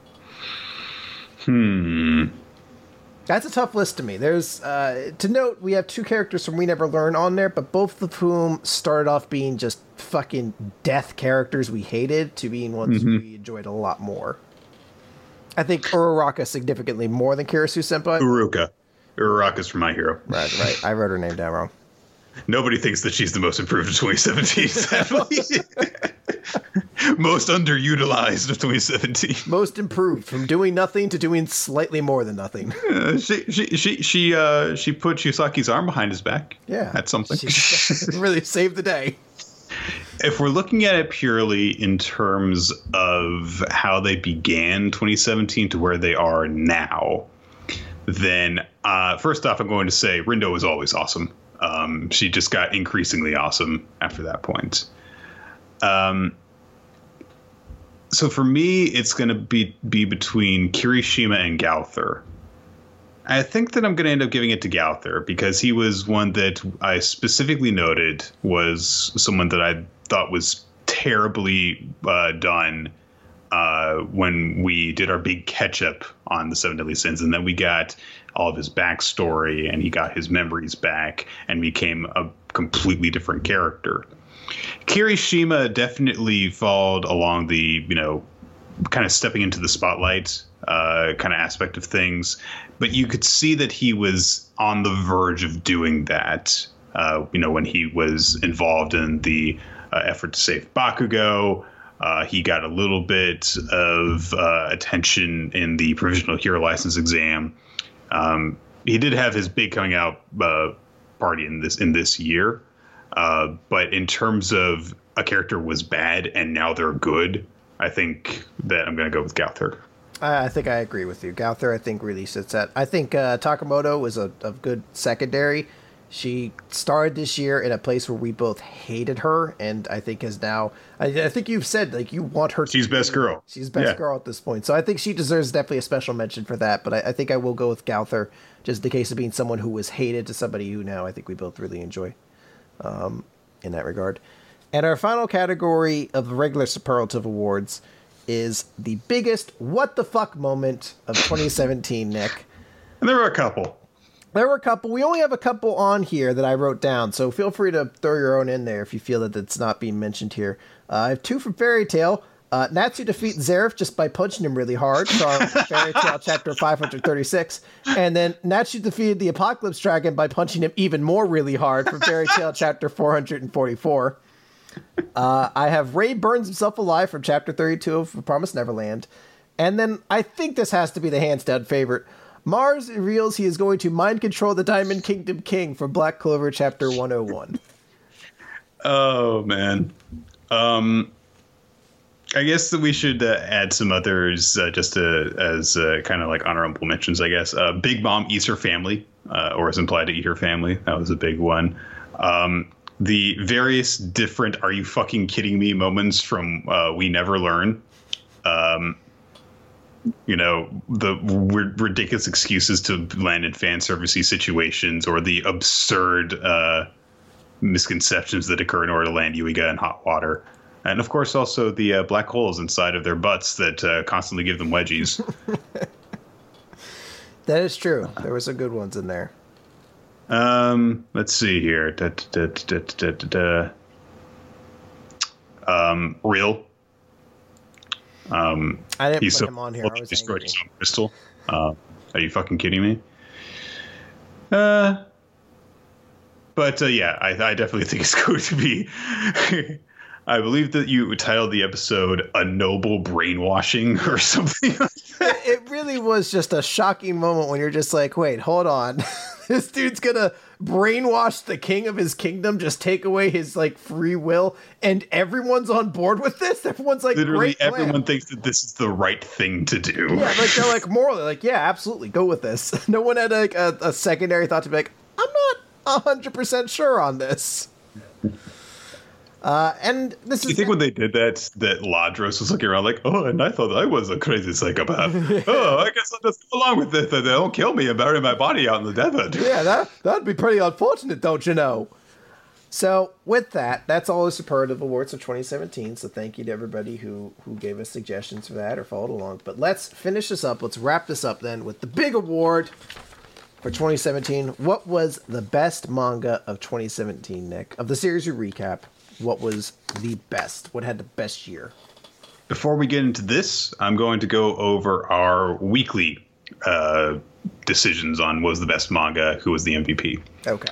Hmm. That's a tough list to me. There's, uh, to note, we have two characters from We Never Learn on there, but both of whom started off being just fucking death characters we hated to being ones mm-hmm. we enjoyed a lot more. I think Uraraka significantly more than Kirisu Senpai. Uruka. Uraraka's from My Hero. Right, right. I wrote her name down wrong. Nobody thinks that she's the most improved of twenty seventeen, sadly. Most underutilized of twenty seventeen. Most improved from doing nothing to doing slightly more than nothing. Uh, she she she she uh she put Yusaki's arm behind his back. Yeah, that's something. She really saved the day. If we're looking at it purely in terms of how they began twenty seventeen to where they are now, then uh, first off, I'm going to say Rindo was always awesome. Um, she just got increasingly awesome after that point. Um, so for me, it's going to be be between Kirishima and Gauther. I think that I'm going to end up giving it to Gauther because he was one that I specifically noted was someone that I thought was terribly uh, done uh, when we did our big catch up on the Seven Deadly Sins. And then we got all of his backstory and he got his memories back and became a completely different character. Kirishima definitely followed along the, you know, kind of stepping into the spotlight uh, kind of aspect of things. But you could see that he was on the verge of doing that, uh, you know, when he was involved in the uh, effort to save Bakugo. Uh, he got a little bit of uh, attention in the provisional hero license exam. Um, he did have his big coming out uh, party in this in this year. Uh, but in terms of a character was bad and now they're good, I think that I'm going to go with Gauther. I think I agree with you. Gauther, I think, really sits at. I think uh, Takamoto was a, a good secondary. She started this year in a place where we both hated her, and I think is now. I, I think you've said like you want her. She's to best girl. She's best yeah. girl at this point. So I think she deserves definitely a special mention for that. But I, I think I will go with Gauther, just the case of being someone who was hated to somebody who now I think we both really enjoy. Um, in that regard, and our final category of the regular superlative awards is the biggest what the fuck moment of twenty seventeen, Nick. And there were a couple. There were a couple. We only have a couple on here that I wrote down, so feel free to throw your own in there if you feel that it's not being mentioned here. Uh, I have two from Fairy Tail. Uh, Natsu defeats Zeref just by punching him really hard from Fairy Tail chapter five hundred thirty-six. And then Natsu defeated the Apocalypse Dragon by punching him even more really hard from Fairy Tail chapter four hundred forty-four. Uh, I have Ray burns himself alive from chapter thirty-two of Promised Neverland. And then I think this has to be the hands down favorite. Mars reveals he is going to mind control the Diamond Kingdom King from Black Clover chapter one oh one. Oh, man. Um... I guess that we should uh, add some others uh, just to, as uh, kind of like honorable mentions, I guess. Uh, Big Mom eats her family, uh, or is implied to eat her family. That was a big one. Um, the various different "Are you fucking kidding me?" moments from uh, We Never Learn. Um, you know, the r- ridiculous excuses to land in fan servicey situations, or the absurd uh, misconceptions that occur in order to land Yuiga in hot water. And, of course, also the uh, black holes inside of their butts that uh, constantly give them wedgies. That is true. There were some good ones in there. Um, let's see here. Da, da, da, da, da, da. Um, Real. Um, I didn't he's put so him on here. I was destroyed angry. his own crystal. Uh, are you fucking kidding me? Uh, but uh, yeah, I, I definitely think it's going to be. I believe that you titled the episode "A Noble Brainwashing" or something like that. It really was just a shocking moment when you're just like, wait, hold on. This dude's gonna brainwash the king of his kingdom, just take away his like free will, and everyone's on board with this? Everyone's like, Literally, great plan. everyone thinks that this is the right thing to do. Yeah, like they're like morally, like, yeah, absolutely, go with this. No one had like a, a secondary thought to be like, I'm not one hundred percent sure on this. Uh, and this Do is. you think when they did that, that Ladros was looking around like, oh, and I thought I was a crazy psychopath. Oh, I guess I'll just go along with it. They don't kill me and bury my body out in the desert. Yeah, that, that'd be pretty unfortunate, don't you know? So, with that, that's all the Superlative Awards of twenty seventeen. So, thank you to everybody who, who gave us suggestions for that or followed along. But let's finish this up. Let's wrap this up then with the big award for twenty seventeen. What was the best manga of twenty seventeen, Nick? Of the series you recap, what was the best? What had the best year? Before we get into this, I'm going to go over our weekly uh, decisions on what was the best manga, who was the M V P. Okay.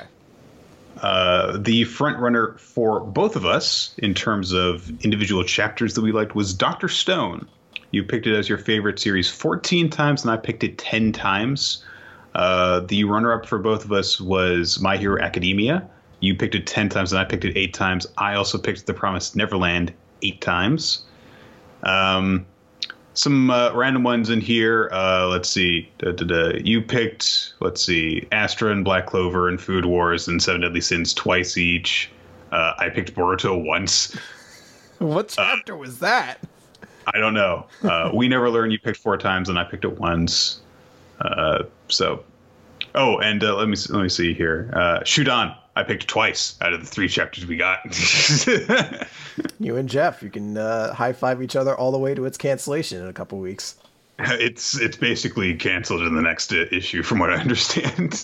Uh, the front runner for both of us in terms of individual chapters that we liked was Doctor Stone. You picked it as your favorite series fourteen times, and I picked it ten times. Uh, the runner-up for both of us was My Hero Academia. You picked it ten times, and I picked it eight times. I also picked The Promised Neverland eight times. Um, some uh, random ones in here. Uh, let's see. Da, da, da. You picked, let's see, Astra and Black Clover and Food Wars and Seven Deadly Sins twice each. Uh, I picked Boruto once. What chapter uh, was that? I don't know. Uh, We Never Learn. You picked four times, and I picked it once. Uh, so, oh, and uh, let me let me see here. Uh, Shudan. I picked twice out of the three chapters we got. You and Jeff, you can uh, high five each other all the way to its cancellation in a couple weeks. It's it's basically canceled in the next uh, issue, from what I understand.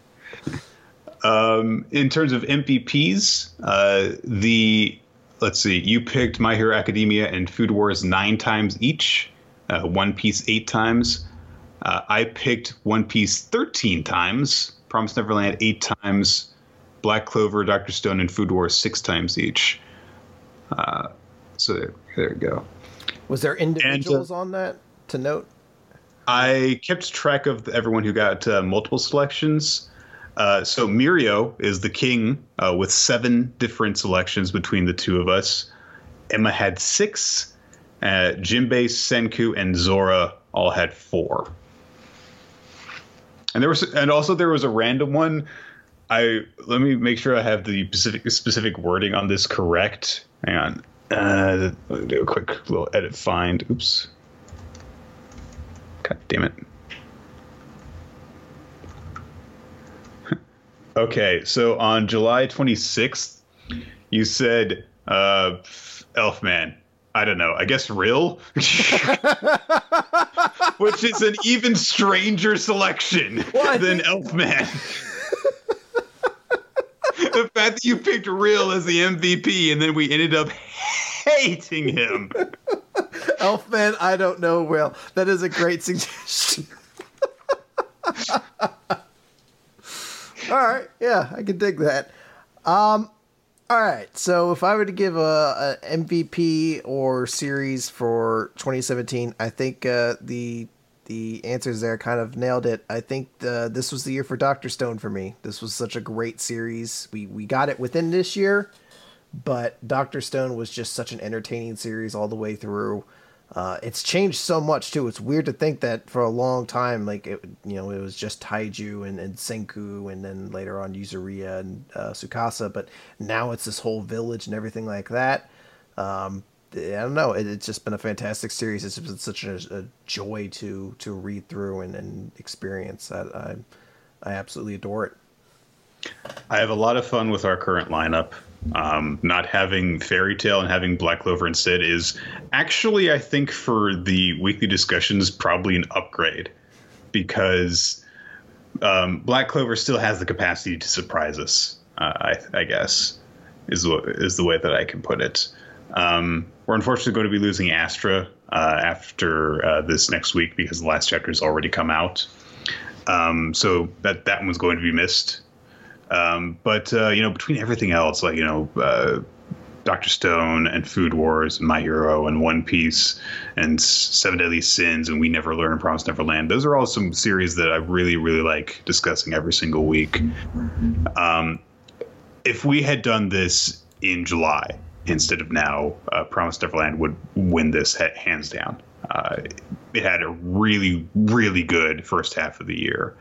um, in terms of M V Ps, uh, the let's see, you picked My Hero Academia and Food Wars nine times each. Uh, One Piece eight times. Uh, I picked One Piece thirteen times. Promised Neverland eight times. Black Clover, Doctor Stone, and Food Wars six times each. Uh, so there, there we go. Was there individuals and, uh, on that to note? I kept track of everyone who got uh, multiple selections. Uh, so Mirio is the king uh, with seven different selections between the two of us. Emma had six. Uh, Jinbei, Senku, and Zora all had four. And there was, and also there was a random one. I let me make sure I have the specific specific wording on this correct. Hang on. Uh, let me do a quick little edit find. Oops. God damn it. Okay, so on July twenty-sixth, you said, uh, Elfman. I don't know. I guess Rill? Which is an even stranger selection well, than think- Elfman. The fact that you picked Rill as the M V P and then we ended up hating him. Elfman, I don't know, Will. That is a great suggestion. All right, yeah, I can dig that. Um, all right, so if I were to give a, a M V P or series for twenty seventeen, I think uh, the the answers there kind of nailed it. I think uh, this was the year for Doctor Stone for me. This was such a great series. We we got it within this year, but Doctor Stone was just such an entertaining series all the way through. Uh, it's changed so much too. It's weird to think that for a long time, like it, you know, it was just Taiju and, and Senku, and then later on Yuzuriya and uh, Tsukasa. But now it's this whole village and everything like that. Um, I don't know. It, it's just been a fantastic series. It's been such a, a joy to to read through and, and experience. I, I I absolutely adore it. I have a lot of fun with our current lineup. Um, not having Fairy Tail and having Black Clover instead is actually, I think, for the weekly discussions, probably an upgrade, because um, Black Clover still has the capacity to surprise us. Uh, I, I guess is the, is the way that I can put it. Um, we're unfortunately going to be losing Astra uh, after uh, this next week because the last chapter has already come out. Um, so that that one's going to be missed. Um, but, uh, you know, between everything else, like, you know, uh, Doctor Stone and Food Wars and My Hero and One Piece and Seven Deadly Sins and We Never Learn and Promised Neverland, those are all some series that I really, really like discussing every single week. Um, if we had done this in July instead of now, uh, Promised Neverland would win this hands down. Uh, it had a really, really good first half of the year.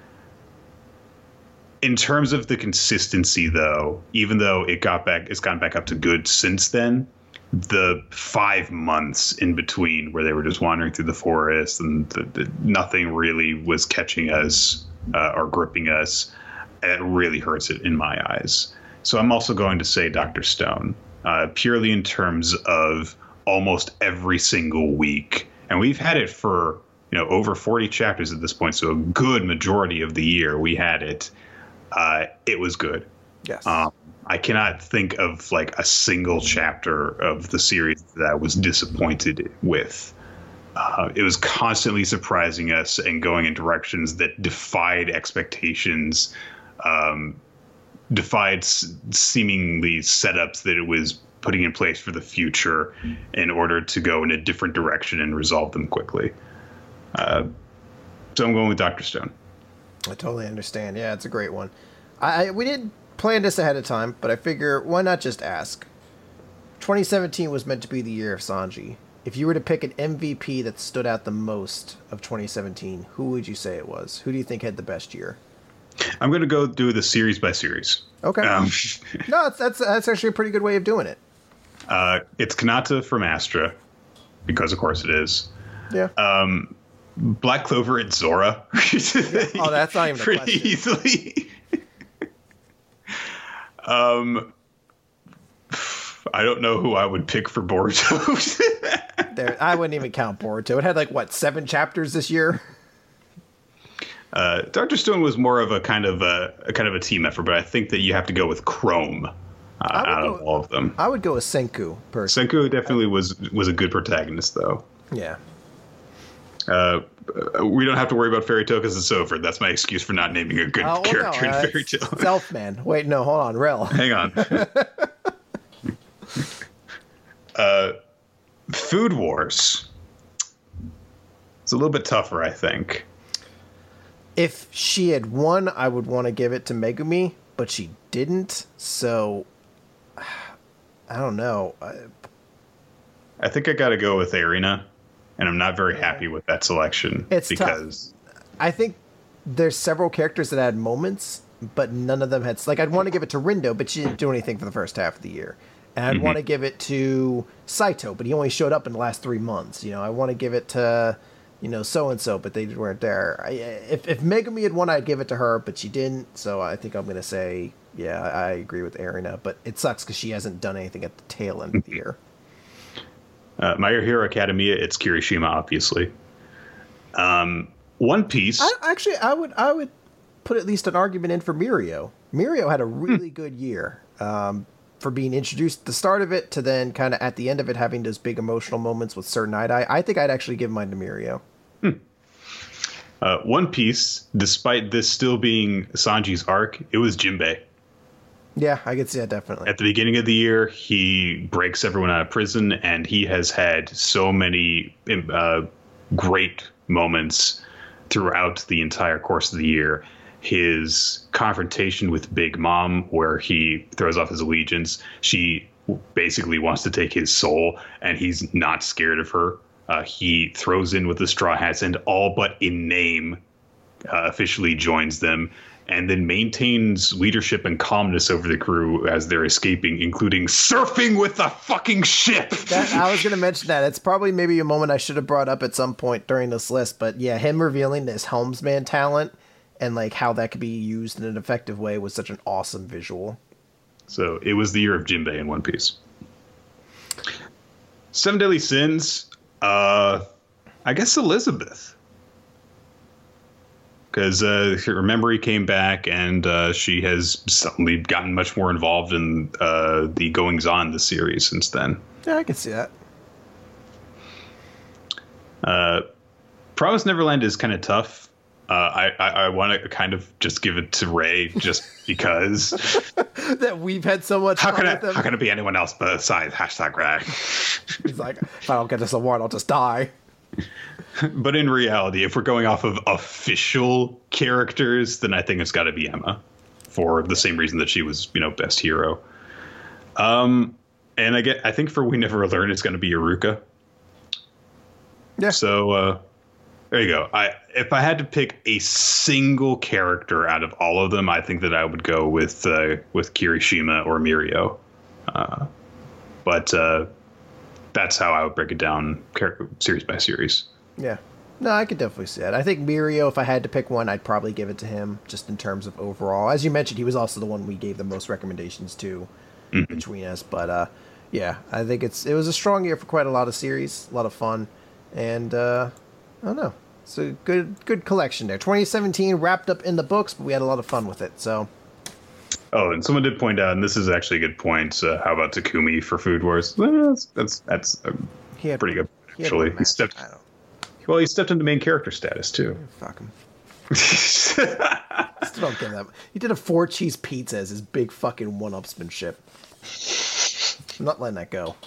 In terms of the consistency, though, even though it got back, it's gone back up to good since then. The five months in between where they were just wandering through the forest and the, the, nothing really was catching us uh, or gripping us, it really hurts it in my eyes. So I'm also going to say Doctor Stone, uh, purely in terms of almost every single week, and we've had it for you know over forty chapters at this point, so a good majority of the year we had it. Uh, it was good. Yes. Um, I cannot think of like a single chapter of the series that I was disappointed with. Uh, it was constantly surprising us and going in directions that defied expectations, um, defied s- seemingly setups that it was putting in place for the future in order to go in a different direction and resolve them quickly. Uh, so I'm going with Doctor Stone. I totally understand. Yeah, it's a great one. I, I we didn't plan this ahead of time, but I figure why not just ask? twenty seventeen was meant to be the year of Sanji. If you were to pick an M V P that stood out the most of twenty seventeen, who would you say it was? Who do you think had the best year? I'm going to go do the series by series. Okay. Um, no, that's, that's that's actually a pretty good way of doing it. Uh, it's Kanata from Astra, because of course it is. Yeah. Um, Black Clover and Zora. Oh, that's not even a pretty question. easily. um, I don't know who I would pick for Boruto. there, I wouldn't even count Boruto. It had like what seven chapters this year. Uh, Doctor Stone was more of a kind of a, a kind of a team effort, but I think that you have to go with Chrome uh, out go, of all of them. I would go with Senku. Personally. Senku definitely was was a good protagonist, though. Yeah. Uh, we don't have to worry about Fairy Tail because it's over. That's my excuse for not naming a good oh, character no, uh, in Fairy Tail. Selfman. Wait, no, hold on, Rel. Hang on. uh, Food Wars. It's a little bit tougher, I think. If she had won, I would want to give it to Megumi, but she didn't. So I don't know. I, I think I got to go with Erina. And I'm not very happy with that selection. It's because tough. I think there's several characters that had moments, but none of them had. Like, I'd want to give it to Rindo, but she didn't do anything for the first half of the year. And I'd mm-hmm. want to give it to Saito, but he only showed up in the last three months. You know, I want to give it to, you know, so and so, but they weren't there. I, if if Megumi had won, I'd give it to her, but she didn't. So I think I'm going to say, yeah, I agree with Erina. But it sucks because she hasn't done anything at the tail end of the year. Uh, My Hero Academia, it's Kirishima, obviously. Um, One Piece. I, actually, I would I would put at least an argument in for Mirio. Mirio had a really hmm. good year. Um, for being introduced at the start of it to then kind of at the end of it having those big emotional moments with Sir Night-Eye, I think I'd actually give mine to Mirio. Hmm. Uh, One Piece, despite this still being Sanji's arc, it was Jinbei. Yeah, I could see that definitely. At the beginning of the year, he breaks everyone out of prison, and he has had so many uh, great moments throughout the entire course of the year. His confrontation with Big Mom, where he throws off his allegiance, she basically wants to take his soul, and he's not scared of her. Uh, he throws in with the Straw Hats, and all but in name uh, officially joins them, and then maintains leadership and calmness over the crew as they're escaping, including surfing with the fucking ship. That, I was going to mention that. It's probably maybe a moment I should have brought up at some point during this list, but yeah, him revealing this helmsman talent and like how that could be used in an effective way was such an awesome visual. So it was the year of Jinbei in One Piece. Seven Deadly Sins, uh, I guess Elizabeth. Because uh, remember, he came back, and uh, she has suddenly gotten much more involved in uh, the goings-on this series since then. Yeah, I can see that. Uh, Promised Neverland is kind of tough. Uh, I, I, I want to kind of just give it to Ray, just because. That we've had so much how fun can with it, him. How can it be anyone else besides hashtag Ray? He's like, if I don't get this award, I'll just die. But in reality, if we're going off of official characters, then I think it's got to be Emma, for the same reason that she was, you know, best hero. Um, and I get, I think for We Never Learn, it's going to be Iruka. Yeah. So uh, there you go. I if I had to pick a single character out of all of them, I think that I would go with uh, with Kirishima or Mirio. Uh, but uh, that's how I would break it down, series by series. Yeah. No, I could definitely see that. I think Mirio, if I had to pick one, I'd probably give it to him, just in terms of overall. As you mentioned, he was also the one we gave the most recommendations to mm-hmm. between us. But uh, yeah, I think it's it was a strong year for quite a lot of series, a lot of fun, and uh, I don't know, it's a good good collection there. twenty seventeen wrapped up in the books, but we had a lot of fun with it. So. Oh, and someone did point out, and this is actually a good point. Uh, how about Takumi for Food Wars? Well, that's that's that's uh, pretty good. Actually, he, he stepped. Well, he stepped into main character status too. Fuck him. Still don't get that. He did a four cheese pizza as his big fucking one-upsmanship. I'm not letting that go.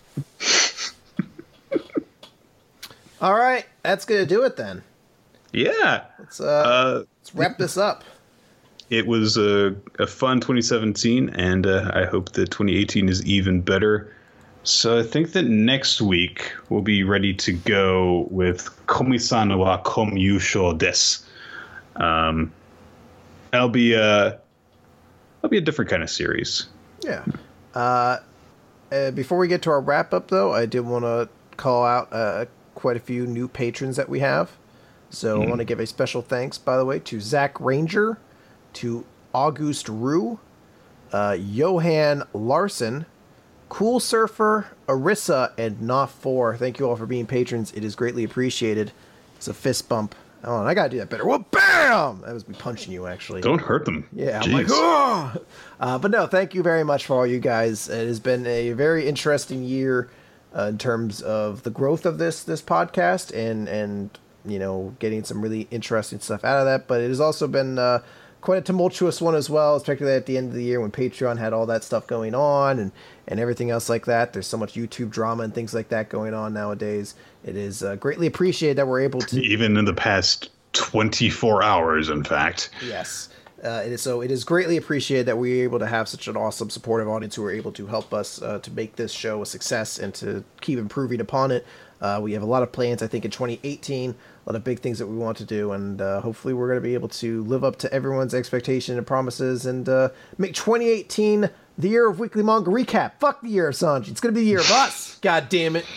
All right, that's gonna do it then. Yeah. Let's uh, uh let's wrap this up. It was a, a fun twenty seventeen, and uh, I hope that twenty eighteen is even better. So I think that next week we'll be ready to go with Komi-san wa Komyusho desu. Um, that'll be a that'll be a different kind of series. Yeah. Uh, uh, before we get to our wrap up, though, I did want to call out uh, quite a few new patrons that we have. So mm. I want to give a special thanks, by the way, to Zach Ranger, to August Rue, uh, Johan Larson, Cool Surfer, Arissa, and Knopf four. Thank you all for being patrons. It is greatly appreciated. It's a fist bump. Oh, and I gotta do that better. Well, bam! That was me punching you, actually. Don't hurt them. Yeah, Jeez. I'm like, oh! Uh, but no, thank you very much for all you guys. It has been a very interesting year uh, in terms of the growth of this this podcast and and you know getting some really interesting stuff out of that. But it has also been uh, quite a tumultuous one as well, particularly at the end of the year when Patreon had all that stuff going on and, and everything else like that. There's so much YouTube drama and things like that going on nowadays. It is uh, greatly appreciated that we're able to... Even in the past twenty-four hours, in fact. Yes. Uh, it is, so it is greatly appreciated that we're able to have such an awesome supportive audience who are able to help us uh, to make this show a success and to keep improving upon it. Uh, we have a lot of plans, I think, in twenty eighteen, a lot of big things that we want to do, and uh, hopefully we're going to be able to live up to everyone's expectation and promises and uh, make twenty eighteen the year of Weekly Manga Recap. Fuck the year of Sanji. It's going to be the year of us. God damn it.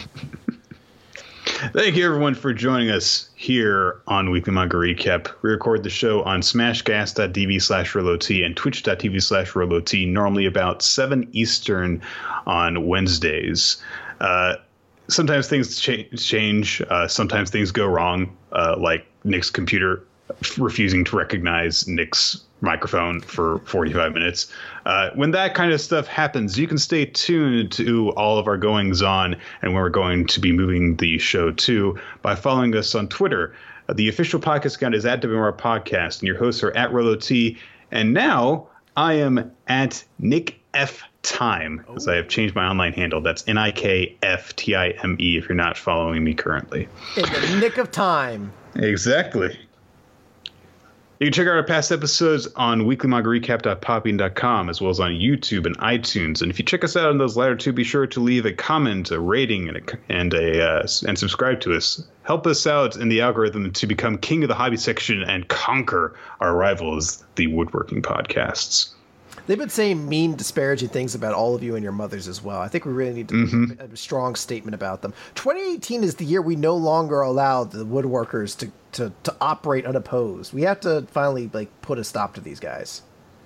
Thank you, everyone, for joining us here on Weekly Manga Recap. We record the show on smashcast.tv slash RoloT and twitch.tv slash RoloT, normally about seven Eastern on Wednesdays. Uh, sometimes things cha- change. Uh, sometimes things go wrong, uh, like Nick's computer refusing to recognize Nick's microphone for forty-five minutes. Uh, when that kind of stuff happens, you can stay tuned to all of our goings on and where we're going to be moving the show to by following us on Twitter. Uh, the official podcast account is at W M R Podcast, and your hosts are at Rolo T. And now I am at Nick F Time, because I have changed my online handle. That's N I K F T I M E if you're not following me currently. In the nick of time. Exactly. You can check out our past episodes on weekly manga recap dot podbean dot com, as well as on YouTube and iTunes. And if you check us out on those latter two, be sure to leave a comment, a rating, and a, and a uh, and subscribe to us. Help us out in the algorithm to become king of the hobby section and conquer our rivals, the woodworking podcasts. They've been saying mean, disparaging things about all of you and your mothers as well. I think we really need to Mm-hmm. make a strong statement about them. twenty eighteen is the year we no longer allow the woodworkers to, to, to operate unopposed. We have to finally like put a stop to these guys.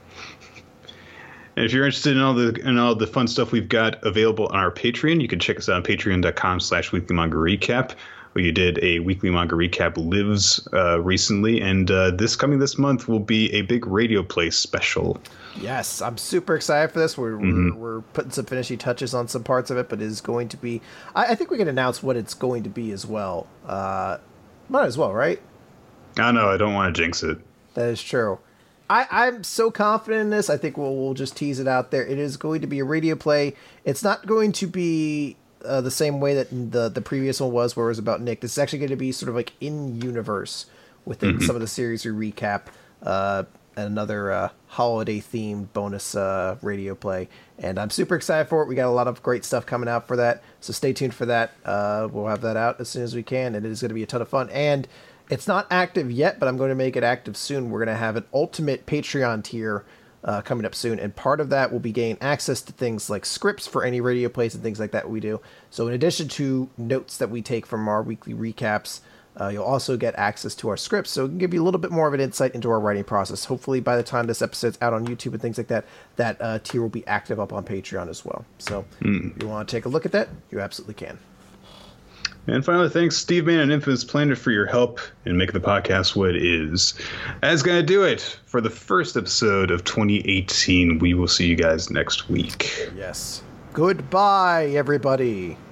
And if you're interested in all the in all the fun stuff we've got available on our Patreon, you can check us out on patreon dot com slash weekly manga recap. We did a weekly manga recap lives uh, recently, and uh, this coming this month will be a big radio play special. Yes, I'm super excited for this. We're, Mm-hmm. we're we're putting some finishing touches on some parts of it, but it is going to be. I, I think we can announce what it's going to be as well. Uh, might as well, right? I know I don't want to jinx it. That is true. I, I'm so confident in this. I think we'll we'll just tease it out there. It is going to be a radio play. It's not going to be uh, the same way that the the previous one was, where it was about Nick. This is actually going to be sort of like in universe within mm-hmm. some of the series we recap. Uh, and another uh, holiday themed bonus uh, radio play, and I'm super excited for it. We got a lot of great stuff coming out for that, so stay tuned for that. Uh, we'll have that out as soon as we can, and it is going to be a ton of fun. And it's not active yet, but I'm going to make it active soon. We're going to have an ultimate Patreon tier uh, coming up soon, and part of that will be gaining access to things like scripts for any radio plays and things like that we do. So in addition to notes that we take from our weekly recaps, Uh, you'll also get access to our scripts, so it can give you a little bit more of an insight into our writing process. Hopefully, by the time this episode's out on YouTube and things like that, that uh, tier will be active up on Patreon as well. So, mm. if you want to take a look at that, you absolutely can. And finally, thanks Steve Mann and Infamous Planet for your help in making the podcast what it is. That's going to do it for the first episode of twenty eighteen. We will see you guys next week. Yes. Goodbye, everybody.